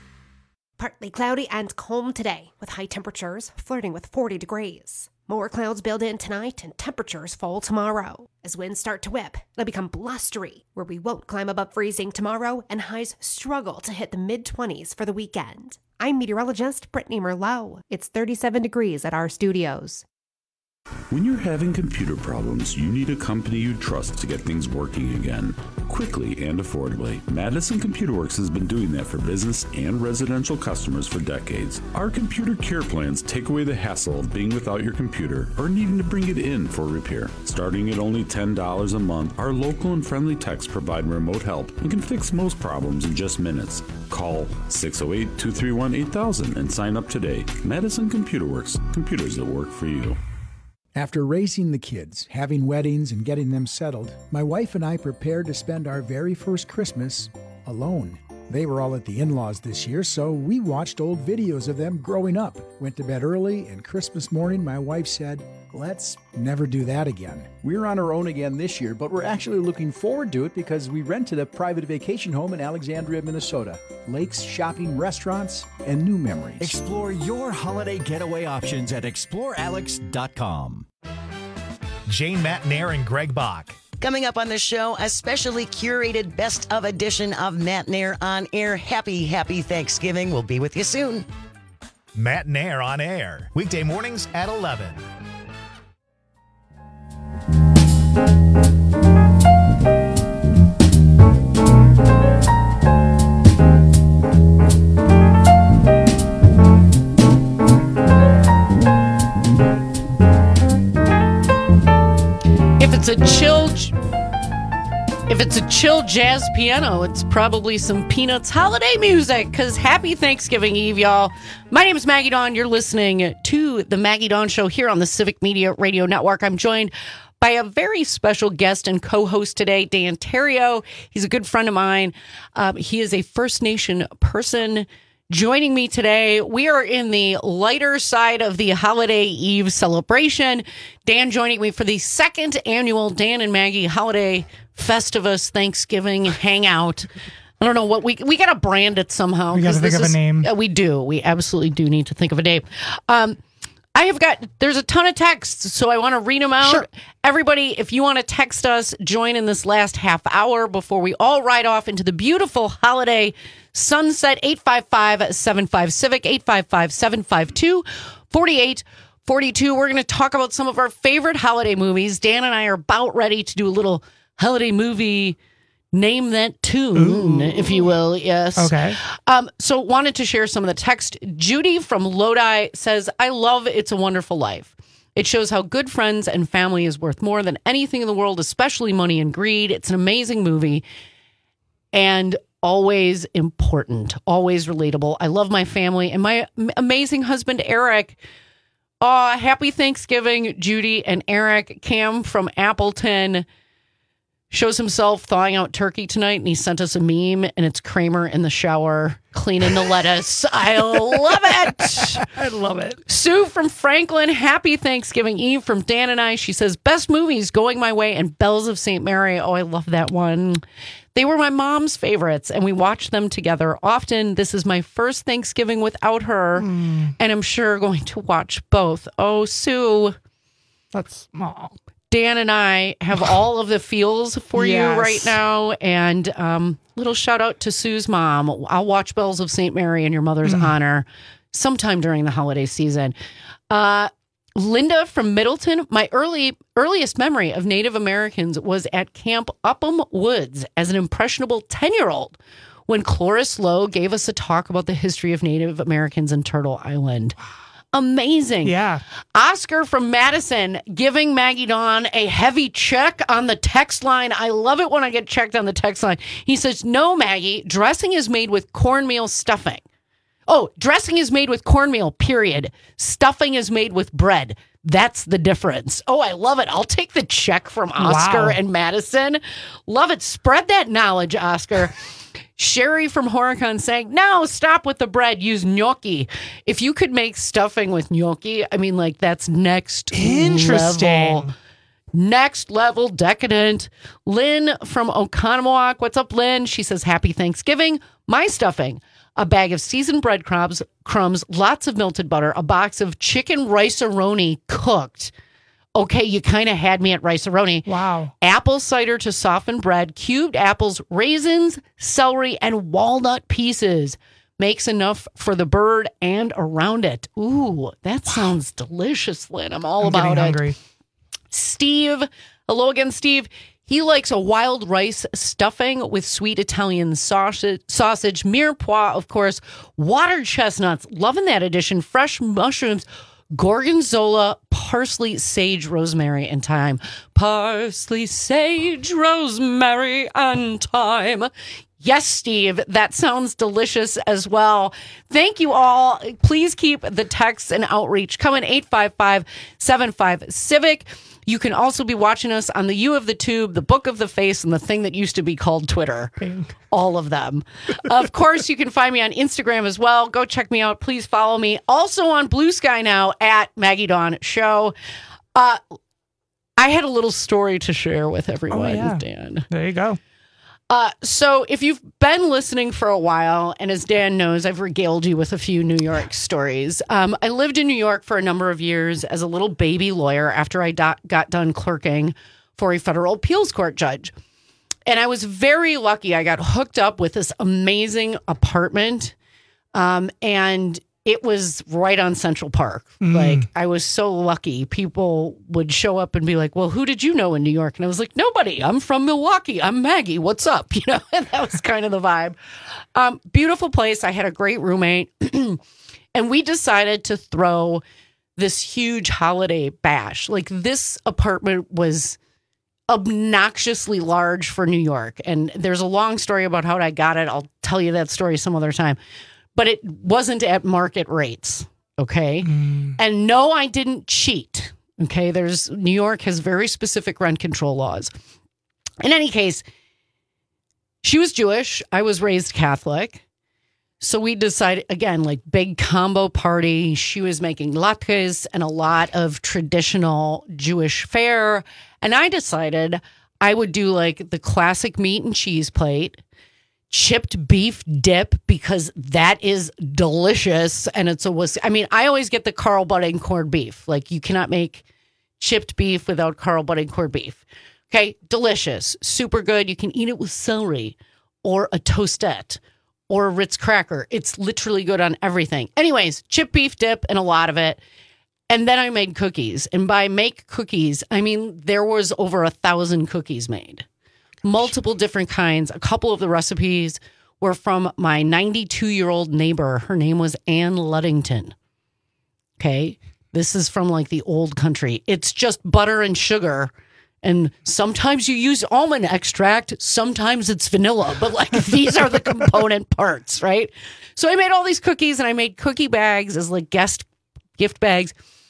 Partly cloudy and calm today, with high temperatures flirting with forty degrees. More clouds build in tonight and temperatures fall tomorrow. As winds start to whip, they'll become blustery, where we won't climb above freezing tomorrow and highs struggle to hit the mid-twenties for the weekend. I'm meteorologist Brittany Merlot. It's thirty-seven degrees at our studios. When you're having computer problems, you need a company you trust to get things working again, quickly and affordably. Madison Computer Works has been doing that for business and residential customers for decades. Our computer care plans take away the hassle of being without your computer or needing to bring it in for repair. Starting at only ten dollars a month, our local and friendly techs provide remote help and can fix most problems in just minutes. Call six oh eight, two three one, eight thousand and sign up today. Madison Computer Works, computers that work for you. After raising the kids, having weddings, and getting them settled, my wife and I prepared to spend our very first Christmas alone. They were all at the in-laws this year, so we watched old videos of them growing up, went to bed early, and Christmas morning my wife said, "Let's never do that again." We're on our own again this year, but we're actually looking forward to it because we rented a private vacation home in Alexandria, Minnesota. Lakes, shopping, restaurants, and new memories. Explore your holiday getaway options at explore alex dot com. Jane Matnair and Greg Bach. Coming up on the show, a specially curated best of edition of Matnair on Air. Happy, happy Thanksgiving. We'll be with you soon. Matt and Air on Air. Weekday mornings at eleven. If it's a chill, if it's a chill jazz piano, it's probably some Peanuts holiday music. Because happy Thanksgiving Eve, y'all. My name is Maggie Dawn. You're listening to the Maggie Dawn Show here on the Civic Media Radio Network. I'm joined by a very special guest and co-host today, Dan Terrio. He's a good friend of mine. Um, he is a First Nation person. Joining me today, we are in the lighter side of the holiday eve celebration. Dan joining me for the second annual Dan and Maggie Holiday Festivus Thanksgiving Hangout. I don't know what we we got to brand it somehow. We got to think of is, a name. Uh, we do. We absolutely do need to think of a name. Um, I have got, there's a ton of texts, so I want to read them out. Sure. Everybody, if you want to text us, join in this last half hour before we all ride off into the beautiful holiday sunset. Eight five five, seven five, Civic, eight five five, seven five two, four eight four two. We're going to talk about some of our favorite holiday movies. Dan and I are about ready to do a little holiday movie name that tune, Ooh. if you will. Yes. Okay. Um, so wanted to share some of the text. Judy from Lodi says, I love It's a Wonderful Life. It shows how good friends and family is worth more than anything in the world, especially money and greed. It's an amazing movie and always important, always relatable. I love my family and my amazing husband, Eric. Oh, happy Thanksgiving, Judy and Eric. Cam from Appleton shows himself thawing out turkey tonight, and he sent us a meme, and it's Kramer in the shower cleaning the lettuce. I love it. I love it. Sue from Franklin, happy Thanksgiving Eve from Dan and I. She says, best movies, Going My Way and Bells of Saint Mary. Oh, I love that one. They were my mom's favorites, and we watched them together often. This is my first Thanksgiving without her, mm. and I'm sure going to watch both. Oh, Sue. That's small. Dan and I have all of the feels for yes. you right now. And um, little shout out to Sue's mom. I'll watch Bells of Saint Mary in your mother's mm. honor sometime during the holiday season. Uh, Linda from Middleton. My early earliest memory of Native Americans was at Camp Upham Woods as an impressionable ten-year-old when Cloris Lowe gave us a talk about the history of Native Americans in Turtle Island. Amazing. Yeah. Oscar from Madison giving Maggie Dawn a heavy check on the text line. I love it when I get checked on the text line. He says, no, Maggie, dressing is made with cornmeal stuffing. Oh, dressing is made with cornmeal, period. Stuffing is made with bread. That's the difference. Oh, I love it. I'll take the check from Oscar wow. and Madison. Love it. Spread that knowledge, Oscar. Sherry from Horicon saying, no, stop with the bread. Use gnocchi. If you could make stuffing with gnocchi, I mean, like, that's next Interesting. level. Next level decadent. Lynn from Oconomowoc. What's up, Lynn? She says, happy Thanksgiving. My stuffing. A bag of seasoned breadcrumbs, crumbs, lots of melted butter, a box of chicken rice-a-roni cooked. Okay, you kind of had me at rice-a-roni. Wow. Apple cider to soften bread, cubed apples, raisins, celery, and walnut pieces. Makes enough for the bird and around it. Ooh, that wow. sounds delicious, Lynn. I'm all I'm about getting it. Hungry. Steve, hello again, Steve. He likes a wild rice stuffing with sweet Italian sausage, sausage, mirepoix, of course, water chestnuts. Loving that addition. Fresh mushrooms, gorgonzola, parsley, sage, rosemary, and thyme. Parsley, sage, rosemary, and thyme. Yes, Steve, that sounds delicious as well. Thank you all. Please keep the texts and outreach coming. eight five five, seven five, Civic. You can also be watching us on the U of the Tube, the Book of the Face, and the thing that used to be called Twitter. Bing. All of them. Of course, you can find me on Instagram as well. Go check me out. Please follow me. Also on Blue Sky now at Maggie Dawn Show. Uh, I had a little story to share with everyone, oh, yeah. Dan. There you go. Uh, so if you've been listening for a while, and as Dan knows, I've regaled you with a few New York stories. Um, I lived in New York for a number of years as a little baby lawyer after I do- got done clerking for a federal appeals court judge. And I was very lucky. I got hooked up with this amazing apartment. Um, and it was right on Central Park. Mm. Like, I was so lucky. People would show up and be like, well, who did you know in New York? And I was like, nobody. I'm from Milwaukee. I'm Maggie. What's up? You know, and that was kind of the vibe. Um, beautiful place. I had a great roommate. And we decided to throw this huge holiday bash. Like, this apartment was obnoxiously large for New York. And there's a long story about how I got it. I'll tell you that story some other time. But it wasn't at market rates, okay? Mm. And no, I didn't cheat, okay? There's New York has very specific rent control laws. In any case, she was Jewish. I was raised Catholic. So we decided, again, like big combo party. She was making latkes and a lot of traditional Jewish fare. And I decided I would do like the classic meat and cheese plate, chipped beef dip, because that is delicious. And it's a, I mean, I always get the Carl Budding corned beef. Like, you cannot make chipped beef without Carl Budding corned beef. Okay, delicious, super good. You can eat it with celery or a toastette or a Ritz cracker. It's literally good on everything. Anyways, chipped beef dip and a lot of it. And then I made cookies. And by make cookies, I mean, there was over a thousand cookies made. Multiple different kinds. A couple of the recipes were from my ninety-two-year-old neighbor. Her name was Ann Luddington. Okay? This is from like the old country. It's just butter and sugar. And sometimes you use almond extract. Sometimes it's vanilla. But like, these are the component parts, right? So I made all these cookies, and I made cookie bags as like guest gift bags.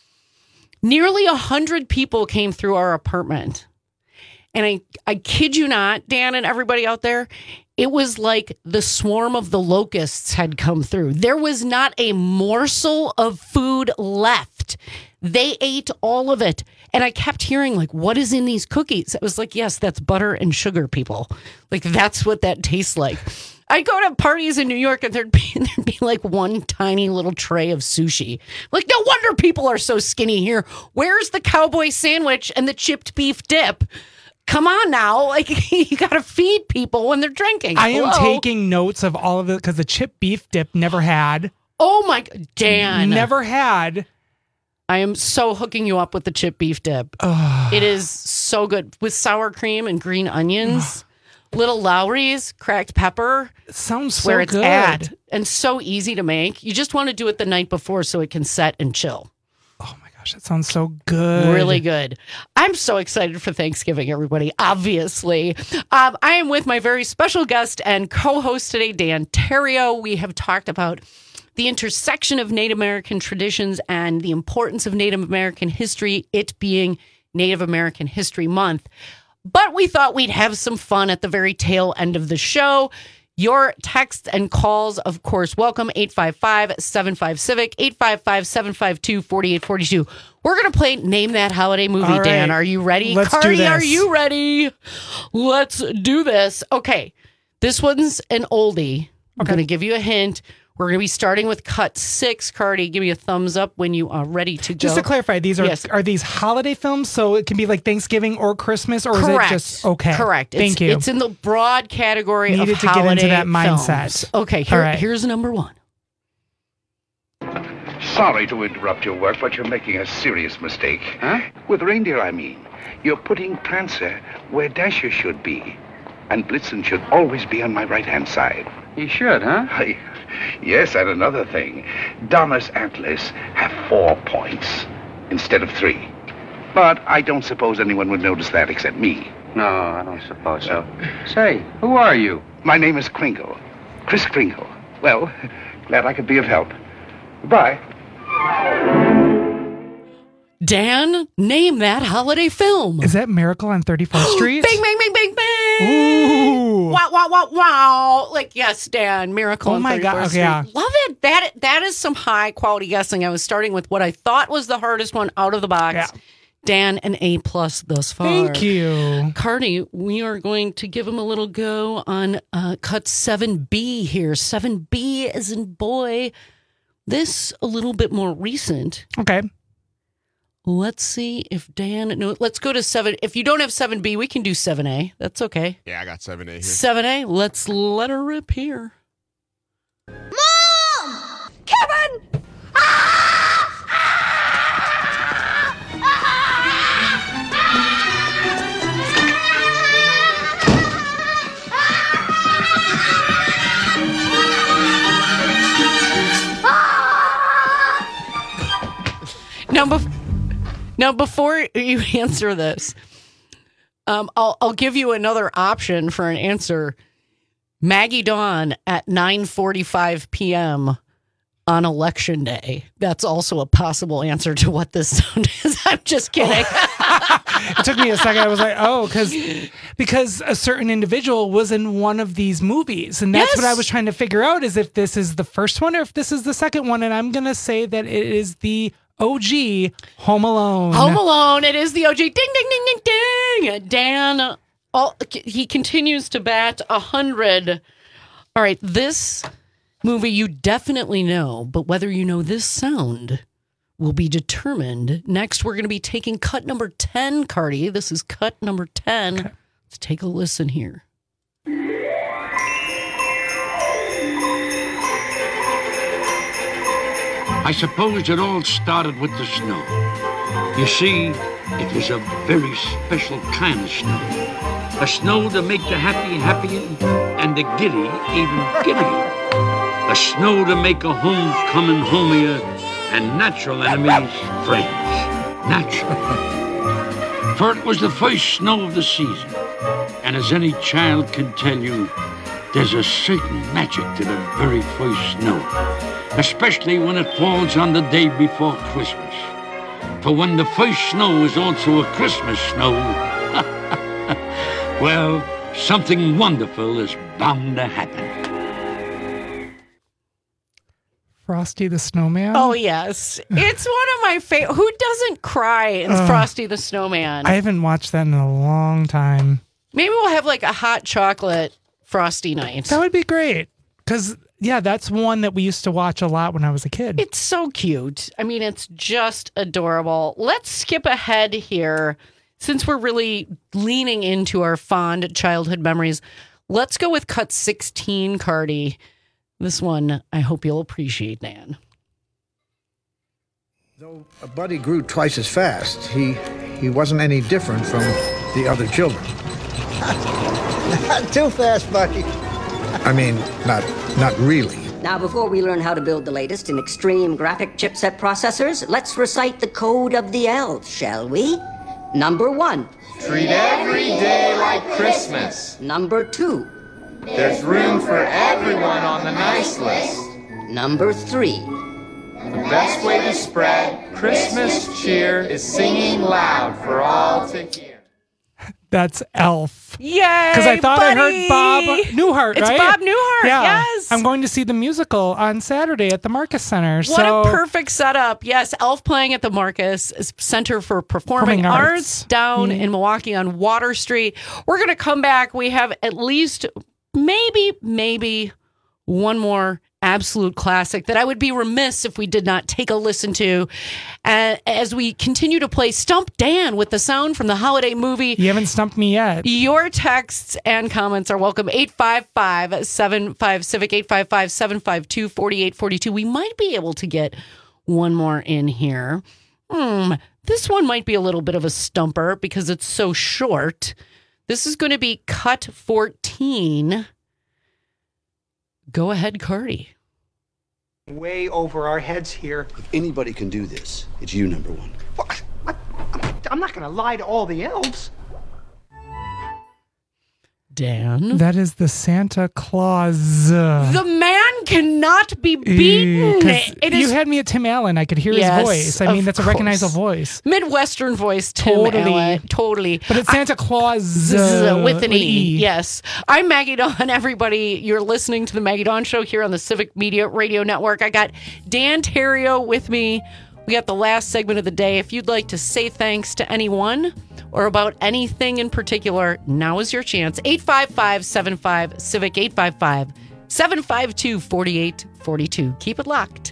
Nearly a hundred people came through our apartment. And I, I kid you not, Dan and everybody out there, it was like the swarm of the locusts had come through. There was not a morsel of food left. They ate all of it. And I kept hearing, like, what is in these cookies? I was like, yes, that's butter and sugar, people. Like, that's what that tastes like. I'd go to parties in New York, and there'd be, there'd be like one tiny little tray of sushi. Like, no wonder people are so skinny here. Where's the cowboy sandwich and the chipped beef dip? Come on now. Like, you got to feed people when they're drinking. I am Hello? taking notes of all of it because the chip beef dip never had. Oh, my. Dan. Never had. I am so hooking you up with the chip beef dip. Ugh. It is so good with sour cream and green onions, little Lowry's, cracked pepper. It sounds so where it's good. at, and so easy to make. You just want to do it the night before so it can set and chill. Oh my gosh, that sounds so good. Really good. I'm so excited for Thanksgiving, everybody, obviously. Um, I am with my very special guest and co-host today, Dan Terrio. We have talked about the intersection of Native American traditions and the importance of Native American history, it being Native American History Month. But we thought we'd have some fun at the very tail end of the show. Your texts and calls, of course, welcome. eight five five, seven five, CIVIC, eight five five, seven five two, four eight four two. We're going to play Name That Holiday Movie, All right. Dan. Are you ready? Let's Cardi, do this. are you ready? Let's do this. Okay. This one's an oldie. I'm Okay. going to give you a hint. We're going to be starting with cut six. Cardi, give me a thumbs up when you are ready to go. Just to clarify, these are Yes. are these holiday films? So it can be like Thanksgiving or Christmas, or Correct. is it just okay? Correct. Thank it's, you. It's in the broad category Needed of to get into holiday that mindset. films. Okay, here, All right. here's number one. Sorry to interrupt your work, but you're making a serious mistake. Huh? With reindeer, I mean. You're putting Prancer where Dasher should be. And Blitzen should always be on my right-hand side. He should, huh? I, yes, and another thing. Donner's antlers have four points instead of three. But I don't suppose anyone would notice that except me. No, I don't suppose so. Say, who are you? My name is Kringle. Chris Kringle. Well, glad I could be of help. Bye. Dan, name that holiday film. Is that Miracle on thirty-fourth Street? Bing, bing, bing, bing, bing. Ooh. Wow, wow, wow, wow. Like, yes, Dan, Miracle Oh on my God, thirty-fourth Street. yeah. Love it. That That is some high quality guessing. I was starting with what I thought was the hardest one out of the box. Yeah. Dan, an A plus thus far. Thank you. Cardi, we are going to give him a little go on uh, cut seven B here. seven B as in boy. This a little bit more recent. Okay. Let's see if Dan... No, let's go to seven. If you don't have seven B, we can do seven A. That's okay. Yeah, I got seven A here. seven A, let's let her rip here. Mom! Kevin! Now, bef- now before you answer this, um, I'll I'll give you another option for an answer. Maggie Dawn at nine forty-five p.m. on election day. That's also a possible answer to what this sound is. I'm just kidding. It took me a second. I was like, oh, because because a certain individual was in one of these movies. And that's Yes. what I was trying to figure out, is if this is the first one or if this is the second one. And I'm going to say that it is the O G Home Alone. Home Alone. It is the O G. Ding, ding, ding, ding, ding. Dan, all, he continues to bat one hundred. All right, this movie you definitely know, but whether you know this sound will be determined. Next, we're going to be taking cut number ten, Cardi. This is cut number ten. Okay. Let's take a listen here. I suppose it all started with the snow. You see, it was a very special kind of snow. A snow to make the happy happy and the giddy even giddy. A snow to make a homecoming homier and natural enemies friends. Natural. For it was the first snow of the season. And as any child can tell you, there's a certain magic to the very first snow. Especially when it falls on the day before Christmas. For when the first snow is also a Christmas snow, well, something wonderful is bound to happen. Frosty the Snowman? Oh, yes. It's one of my favorite. Who doesn't cry in uh, Frosty the Snowman? I haven't watched that in a long time. Maybe we'll have like a hot chocolate Frosty night. That would be great. Because, yeah, that's one that we used to watch a lot when I was a kid. It's so cute. I mean, it's just adorable. Let's skip ahead here. Since we're really leaning into our fond childhood memories, let's go with cut sixteen, Cardi. This one, I hope you'll appreciate, Dan. Though Buddy grew twice as fast, he he wasn't any different from the other children. Not too fast, Buddy. I mean, not not really. Now, before we learn how to build the latest in extreme graphic chipset processors, let's recite the code of the elves, shall we? Number one. Treat every day like Christmas. Number two. There's room for everyone on the nice list. Number three. The best way to spread Christmas cheer is singing loud for all to hear. That's Elf. Yay! Because I thought buddy. I heard Bob Newhart, it's right? It's Bob Newhart, yeah. yes. I'm going to see the musical on Saturday at the Marcus Center. What so... a perfect setup. Yes, Elf playing at the Marcus Center for Performing, Performing Arts. Arts down mm. in Milwaukee on Water Street. We're going to come back. We have at least maybe, maybe one more absolute classic that I would be remiss if we did not take a listen to uh, as we continue to play Stump Dan with the sound from the holiday movie. You haven't stumped me yet. Your texts and comments are welcome. eight five five, seven five, Civic, eight five five, seven five two, four eight four two. We might be able to get one more in here. Hmm, this one might be a little bit of a stumper because it's so short. This is going to be cut fourteen. Go ahead, Cardi. Way over our heads here. If anybody can do this, it's you, number one. Well, I, I, I'm not going to lie to all the elves. Dan? That is the Santa Claus. The man cannot be beaten. It you is... had me at Tim Allen. I could hear yes, his voice. I mean, that's course. a recognizable voice. Midwestern voice, Tim totally. Allen. Totally. But it's Santa I, Claus. Uh, with an e. e. Yes. I'm Maggie Dawn, everybody. You're listening to the Maggie Dawn Show here on the Civic Media Radio Network. I got Dan Terrio with me. We got the last segment of the day. If you'd like to say thanks to anyone or about anything in particular, now is your chance. eight five five, seven five, Civic, eight five five, seven five two, four eight four two. Keep it locked.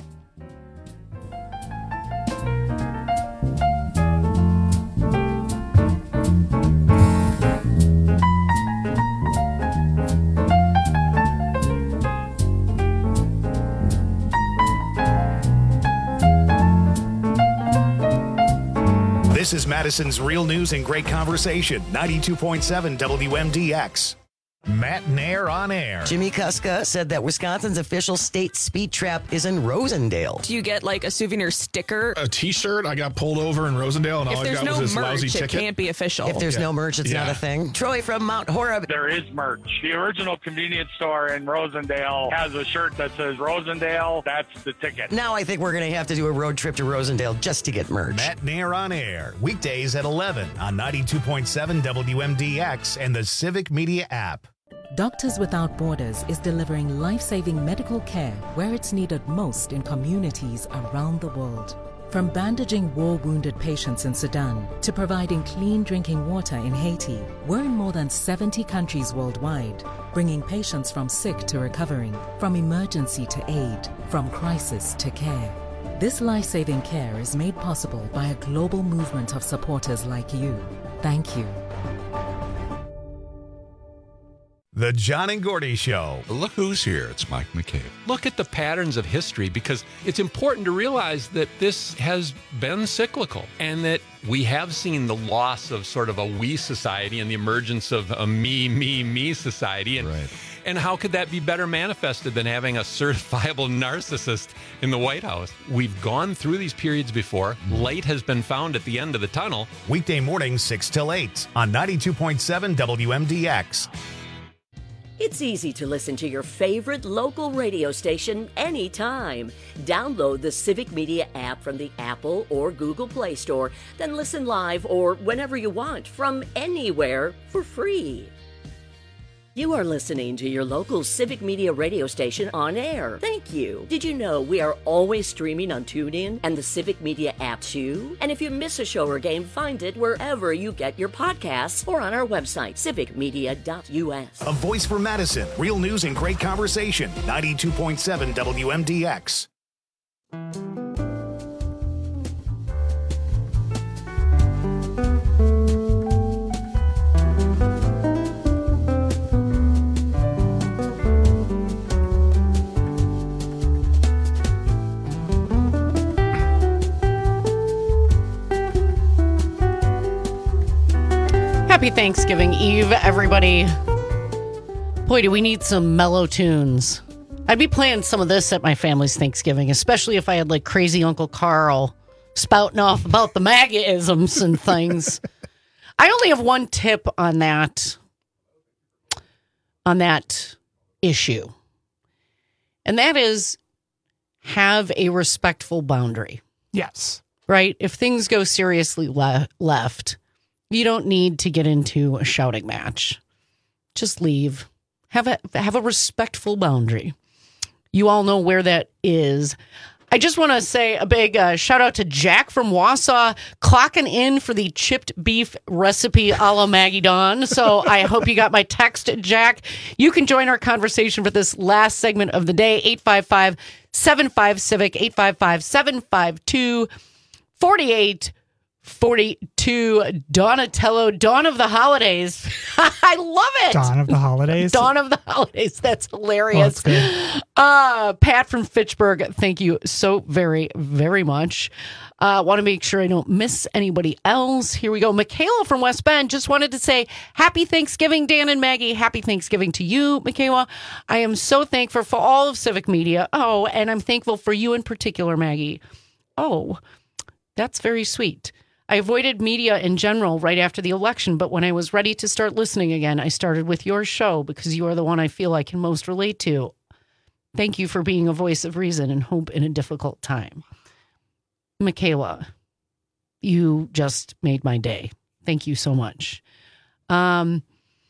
This is Madison's Real News and Great Conversation, ninety-two point seven W M D X. Matt Nair on air. Jimmy Kuska said that Wisconsin's official state speed trap is in Rosendale. Do you get like a souvenir sticker? A t-shirt. I got pulled over in Rosendale and if all I got no was this merch, lousy it ticket. It can't be official. If there's yeah. no merch, it's yeah. not a thing. Troy from Mount Horeb. There is merch. The original convenience store in Rosendale has a shirt that says Rosendale. That's the ticket. Now I think we're going to have to do a road trip to Rosendale just to get merch. Matt Nair on air. Weekdays at eleven on ninety-two point seven W M D X and the Civic Media app. Doctors Without Borders is delivering life-saving medical care where it's needed most in communities around the world. From bandaging war-wounded patients in Sudan to providing clean drinking water in Haiti, we're in more than seventy countries worldwide, bringing patients from sick to recovering, from emergency to aid, from crisis to care. This life-saving care is made possible by a global movement of supporters like you. Thank you. The John and Gordy Show. Look who's here. It's Mike McCabe. Look at the patterns of history, because it's important to realize that this has been cyclical and that we have seen the loss of sort of a we society and the emergence of a me, me, me society. And, right. and how could that be better manifested than having a certifiable narcissist in the White House? We've gone through these periods before. Light has been found at the end of the tunnel. Weekday mornings, six till eight on ninety-two point seven W M D X. It's easy to listen to your favorite local radio station anytime. Download the Civic Media app from the Apple or Google Play Store, then listen live or whenever you want from anywhere for free. You are listening to your local Civic Media radio station on air. Thank you. Did you know we are always streaming on TuneIn and the Civic Media app too? And if you miss a show or game, find it wherever you get your podcasts or on our website, civic media dot U S. A voice for Madison. Real news and great conversation. ninety-two point seven W M D X. Happy Thanksgiving Eve, everybody. Boy, do we need some mellow tunes. I'd be playing some of this at my family's Thanksgiving, especially if I had like crazy Uncle Carl spouting off about the MAGA-isms and things. I only have one tip on that, on that issue. And that is have a respectful boundary. Yes. Right? If things go seriously le- left, you don't need to get into a shouting match. Just leave. Have a have a respectful boundary. You all know where that is. I just want to say a big uh, shout out to Jack from Wausau, clocking in for the chipped beef recipe a la Maggie Dawn. So I hope you got my text, Jack. You can join our conversation for this last segment of the day. eight five five, seven five, civic, eight five five, seven five two, four eight forty-two. Donatello, Dawn of the Holidays. I love it. Dawn of the Holidays. Dawn of the Holidays. That's hilarious. Oh, uh, Pat from Fitchburg, thank you so very, very much. Uh, want to make sure I don't miss anybody else. Here we go. Michaela from West Bend just wanted to say happy Thanksgiving, Dan and Maggie. Happy Thanksgiving to you, Michaela. I am so thankful for all of Civic Media. Oh, and I'm thankful for you in particular, Maggie. Oh, that's very sweet. I avoided media in general right after the election, but when I was ready to start listening again, I started with your show because you are the one I feel I can most relate to. Thank you for being a voice of reason and hope in a difficult time. Michaela, you just made my day. Thank you so much. Um,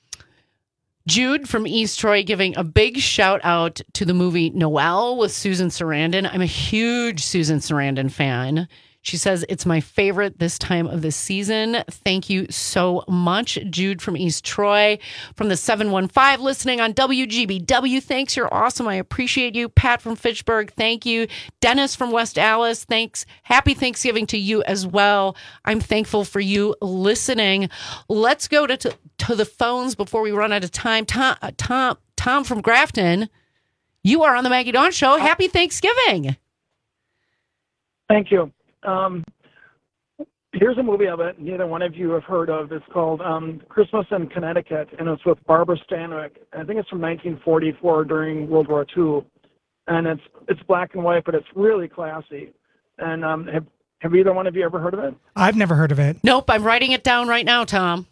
Jude from East Troy giving a big shout out to the movie Noelle with Susan Sarandon. I'm a huge Susan Sarandon fan. She says, it's my favorite this time of the season. Thank you so much. Jude from East Troy. From the seven one five listening on W G B W. Thanks. You're awesome. I appreciate you. Pat from Fitchburg. Thank you. Dennis from West Allis. Thanks. Happy Thanksgiving to you as well. I'm thankful for you listening. Let's go to, to, to the phones before we run out of time. Tom, uh, Tom, Tom from Grafton. You are on the Maggie Dawn Show. Happy Thanksgiving. Thank you. Um, here's a movie of it neither one of you have heard of. It's called um, Christmas in Connecticut, and it's with Barbara Stanwyck. I think it's from nineteen forty-four during World War Two, and it's it's black and white, but it's really classy. And um, have have either one of you ever heard of it? I've never heard of it. Nope, I'm writing it down right now, Tom.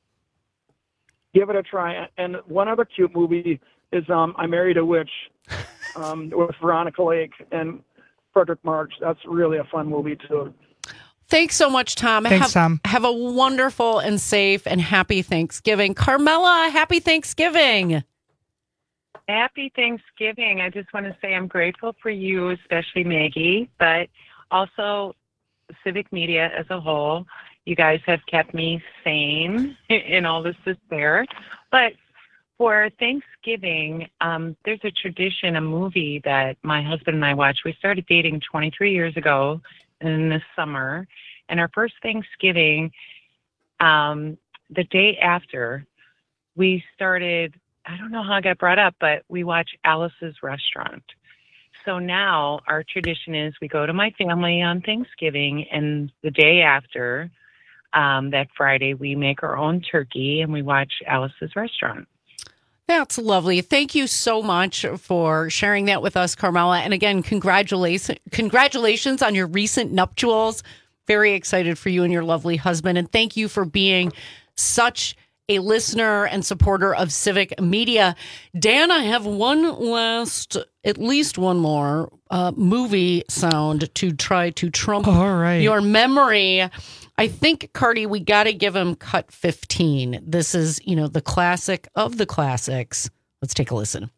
Give it a try. And one other cute movie is um, I Married a Witch um, with Veronica Lake and Frederick March. That's really a fun movie, too. Thanks so much, Tom. Thanks, have, Tom. Have a wonderful and safe and happy Thanksgiving. Carmela, happy Thanksgiving. Happy Thanksgiving. I just want to say I'm grateful for you, especially Maggie, but also Civic Media as a whole. You guys have kept me sane in all this despair. But for Thanksgiving, um, there's a tradition, a movie that my husband and I watched. We started dating twenty-three years ago in the summer. And our first Thanksgiving, um, the day after, we started, I don't know how it got brought up, but we watch Alice's Restaurant. So now our tradition is we go to my family on Thanksgiving, and the day after, um, that Friday, we make our own turkey and we watch Alice's Restaurant. That's lovely. Thank you so much for sharing that with us, Carmela. And again, congratulations, congratulations on your recent nuptials. Very excited for you and your lovely husband. And thank you for being such a listener and supporter of Civic Media. Dan, I have one last, at least one more uh, movie sound to try to trump All right. your memory. I think, Cardi, we got to give him cut fifteen. This is, you know, the classic of the classics. Let's take a listen.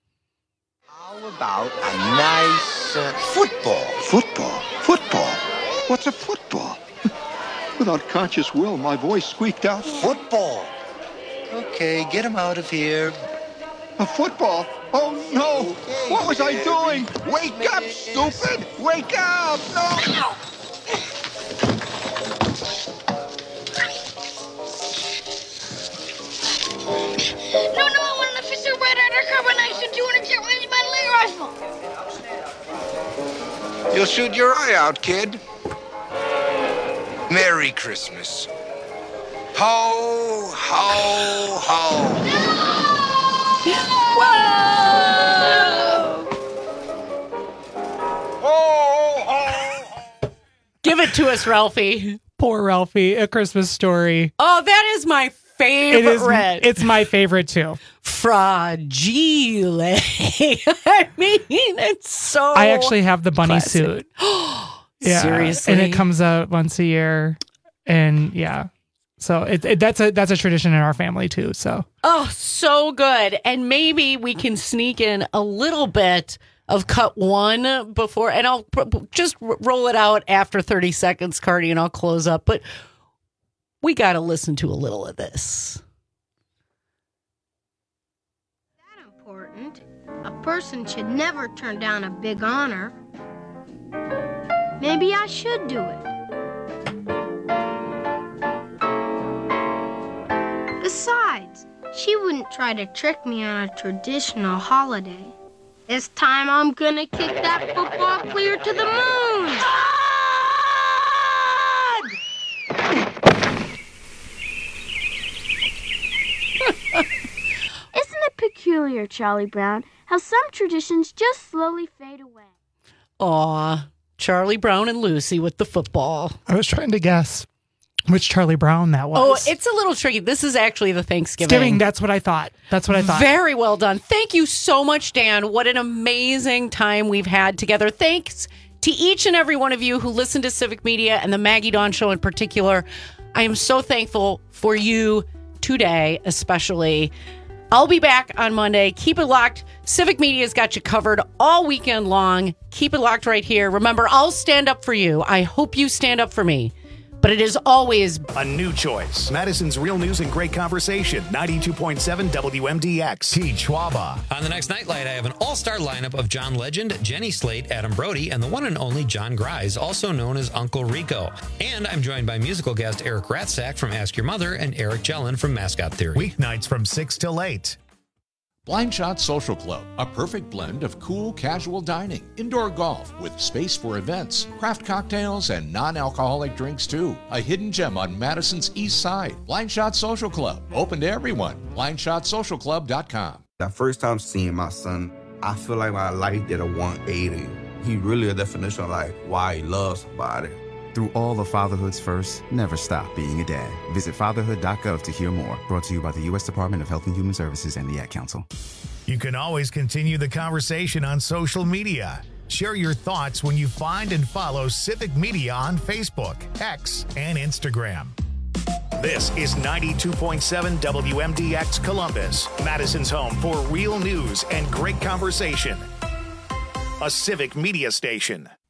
How about a nice uh, football? Football? Football? What's a football? Without conscious will, my voice squeaked out. Football. Okay, get him out of here. A football? Oh, no. Okay, what was I Mary. doing? Wake up, stupid. Wake up. No. No, no, I want an officer right undercover knife to two hundred waves by the rifle. You'll shoot your eye out, kid. Merry Christmas. Ho, ho, ho. Whoa! Give it to us, Ralphie. Poor Ralphie, A Christmas Story. Oh, that is my favorite. It is, it's my favorite too. Fragile. I mean, it's so I actually have the bunny classic. suit. Yeah. Seriously? And it comes out once a year. And yeah. So it, it that's a that's a tradition in our family too. So Oh, so good. And maybe we can sneak in a little bit of cut one before, and I'll pr- just r- roll it out after thirty seconds, Cardi, and I'll close up. But we got to listen to a little of this. That important. A person should never turn down a big honor. Maybe I should do it. Besides, she wouldn't try to trick me on a traditional holiday. This time I'm gonna kick that football clear to the moon! Isn't it peculiar, Charlie Brown, how some traditions just slowly fade away? Aw, Charlie Brown and Lucy with the football. I was trying to guess which Charlie Brown that was. Oh, it's a little tricky. This is actually the Thanksgiving. Thanksgiving, that's what I thought. That's what I thought. Very well done. Thank you so much, Dan. What an amazing time we've had together. Thanks to each and every one of you who listen to Civic Media and the Maggie Dawn Show in particular. I am so thankful for you today, especially. I'll be back on Monday. Keep it locked. Civic Media's got you covered all weekend long. Keep it locked right here. Remember, I'll stand up for you. I hope you stand up for me. But it is always a new choice. Madison's Real News and Great Conversation, ninety-two point seven W M D X. T. Schwaba. On the next Nightlight, I have an all-star lineup of John Legend, Jenny Slate, Adam Brody, and the one and only John Grise, also known as Uncle Rico. And I'm joined by musical guest Eric Ratzak from Ask Your Mother and Eric Jellin from Mascot Theory. Weeknights from six till eight. Blind Shot Social Club, a perfect blend of cool, casual dining, indoor golf with space for events, craft cocktails, and non-alcoholic drinks too. A hidden gem on Madison's East Side. Blind Shot Social Club, open to everyone. blind shot social club dot com. That first time seeing my son, I feel like my life did a one eighty. He really a definition of like why he loves somebody. Through all of fatherhood's first, never stop being a dad. Visit fatherhood dot gov to hear more. Brought to you by the U S Department of Health and Human Services and the Ad Council. You can always continue the conversation on social media. Share your thoughts when you find and follow Civic Media on Facebook, X, and Instagram. This is ninety-two point seven W M D X Columbus, Madison's home for real news and great conversation. A Civic Media station.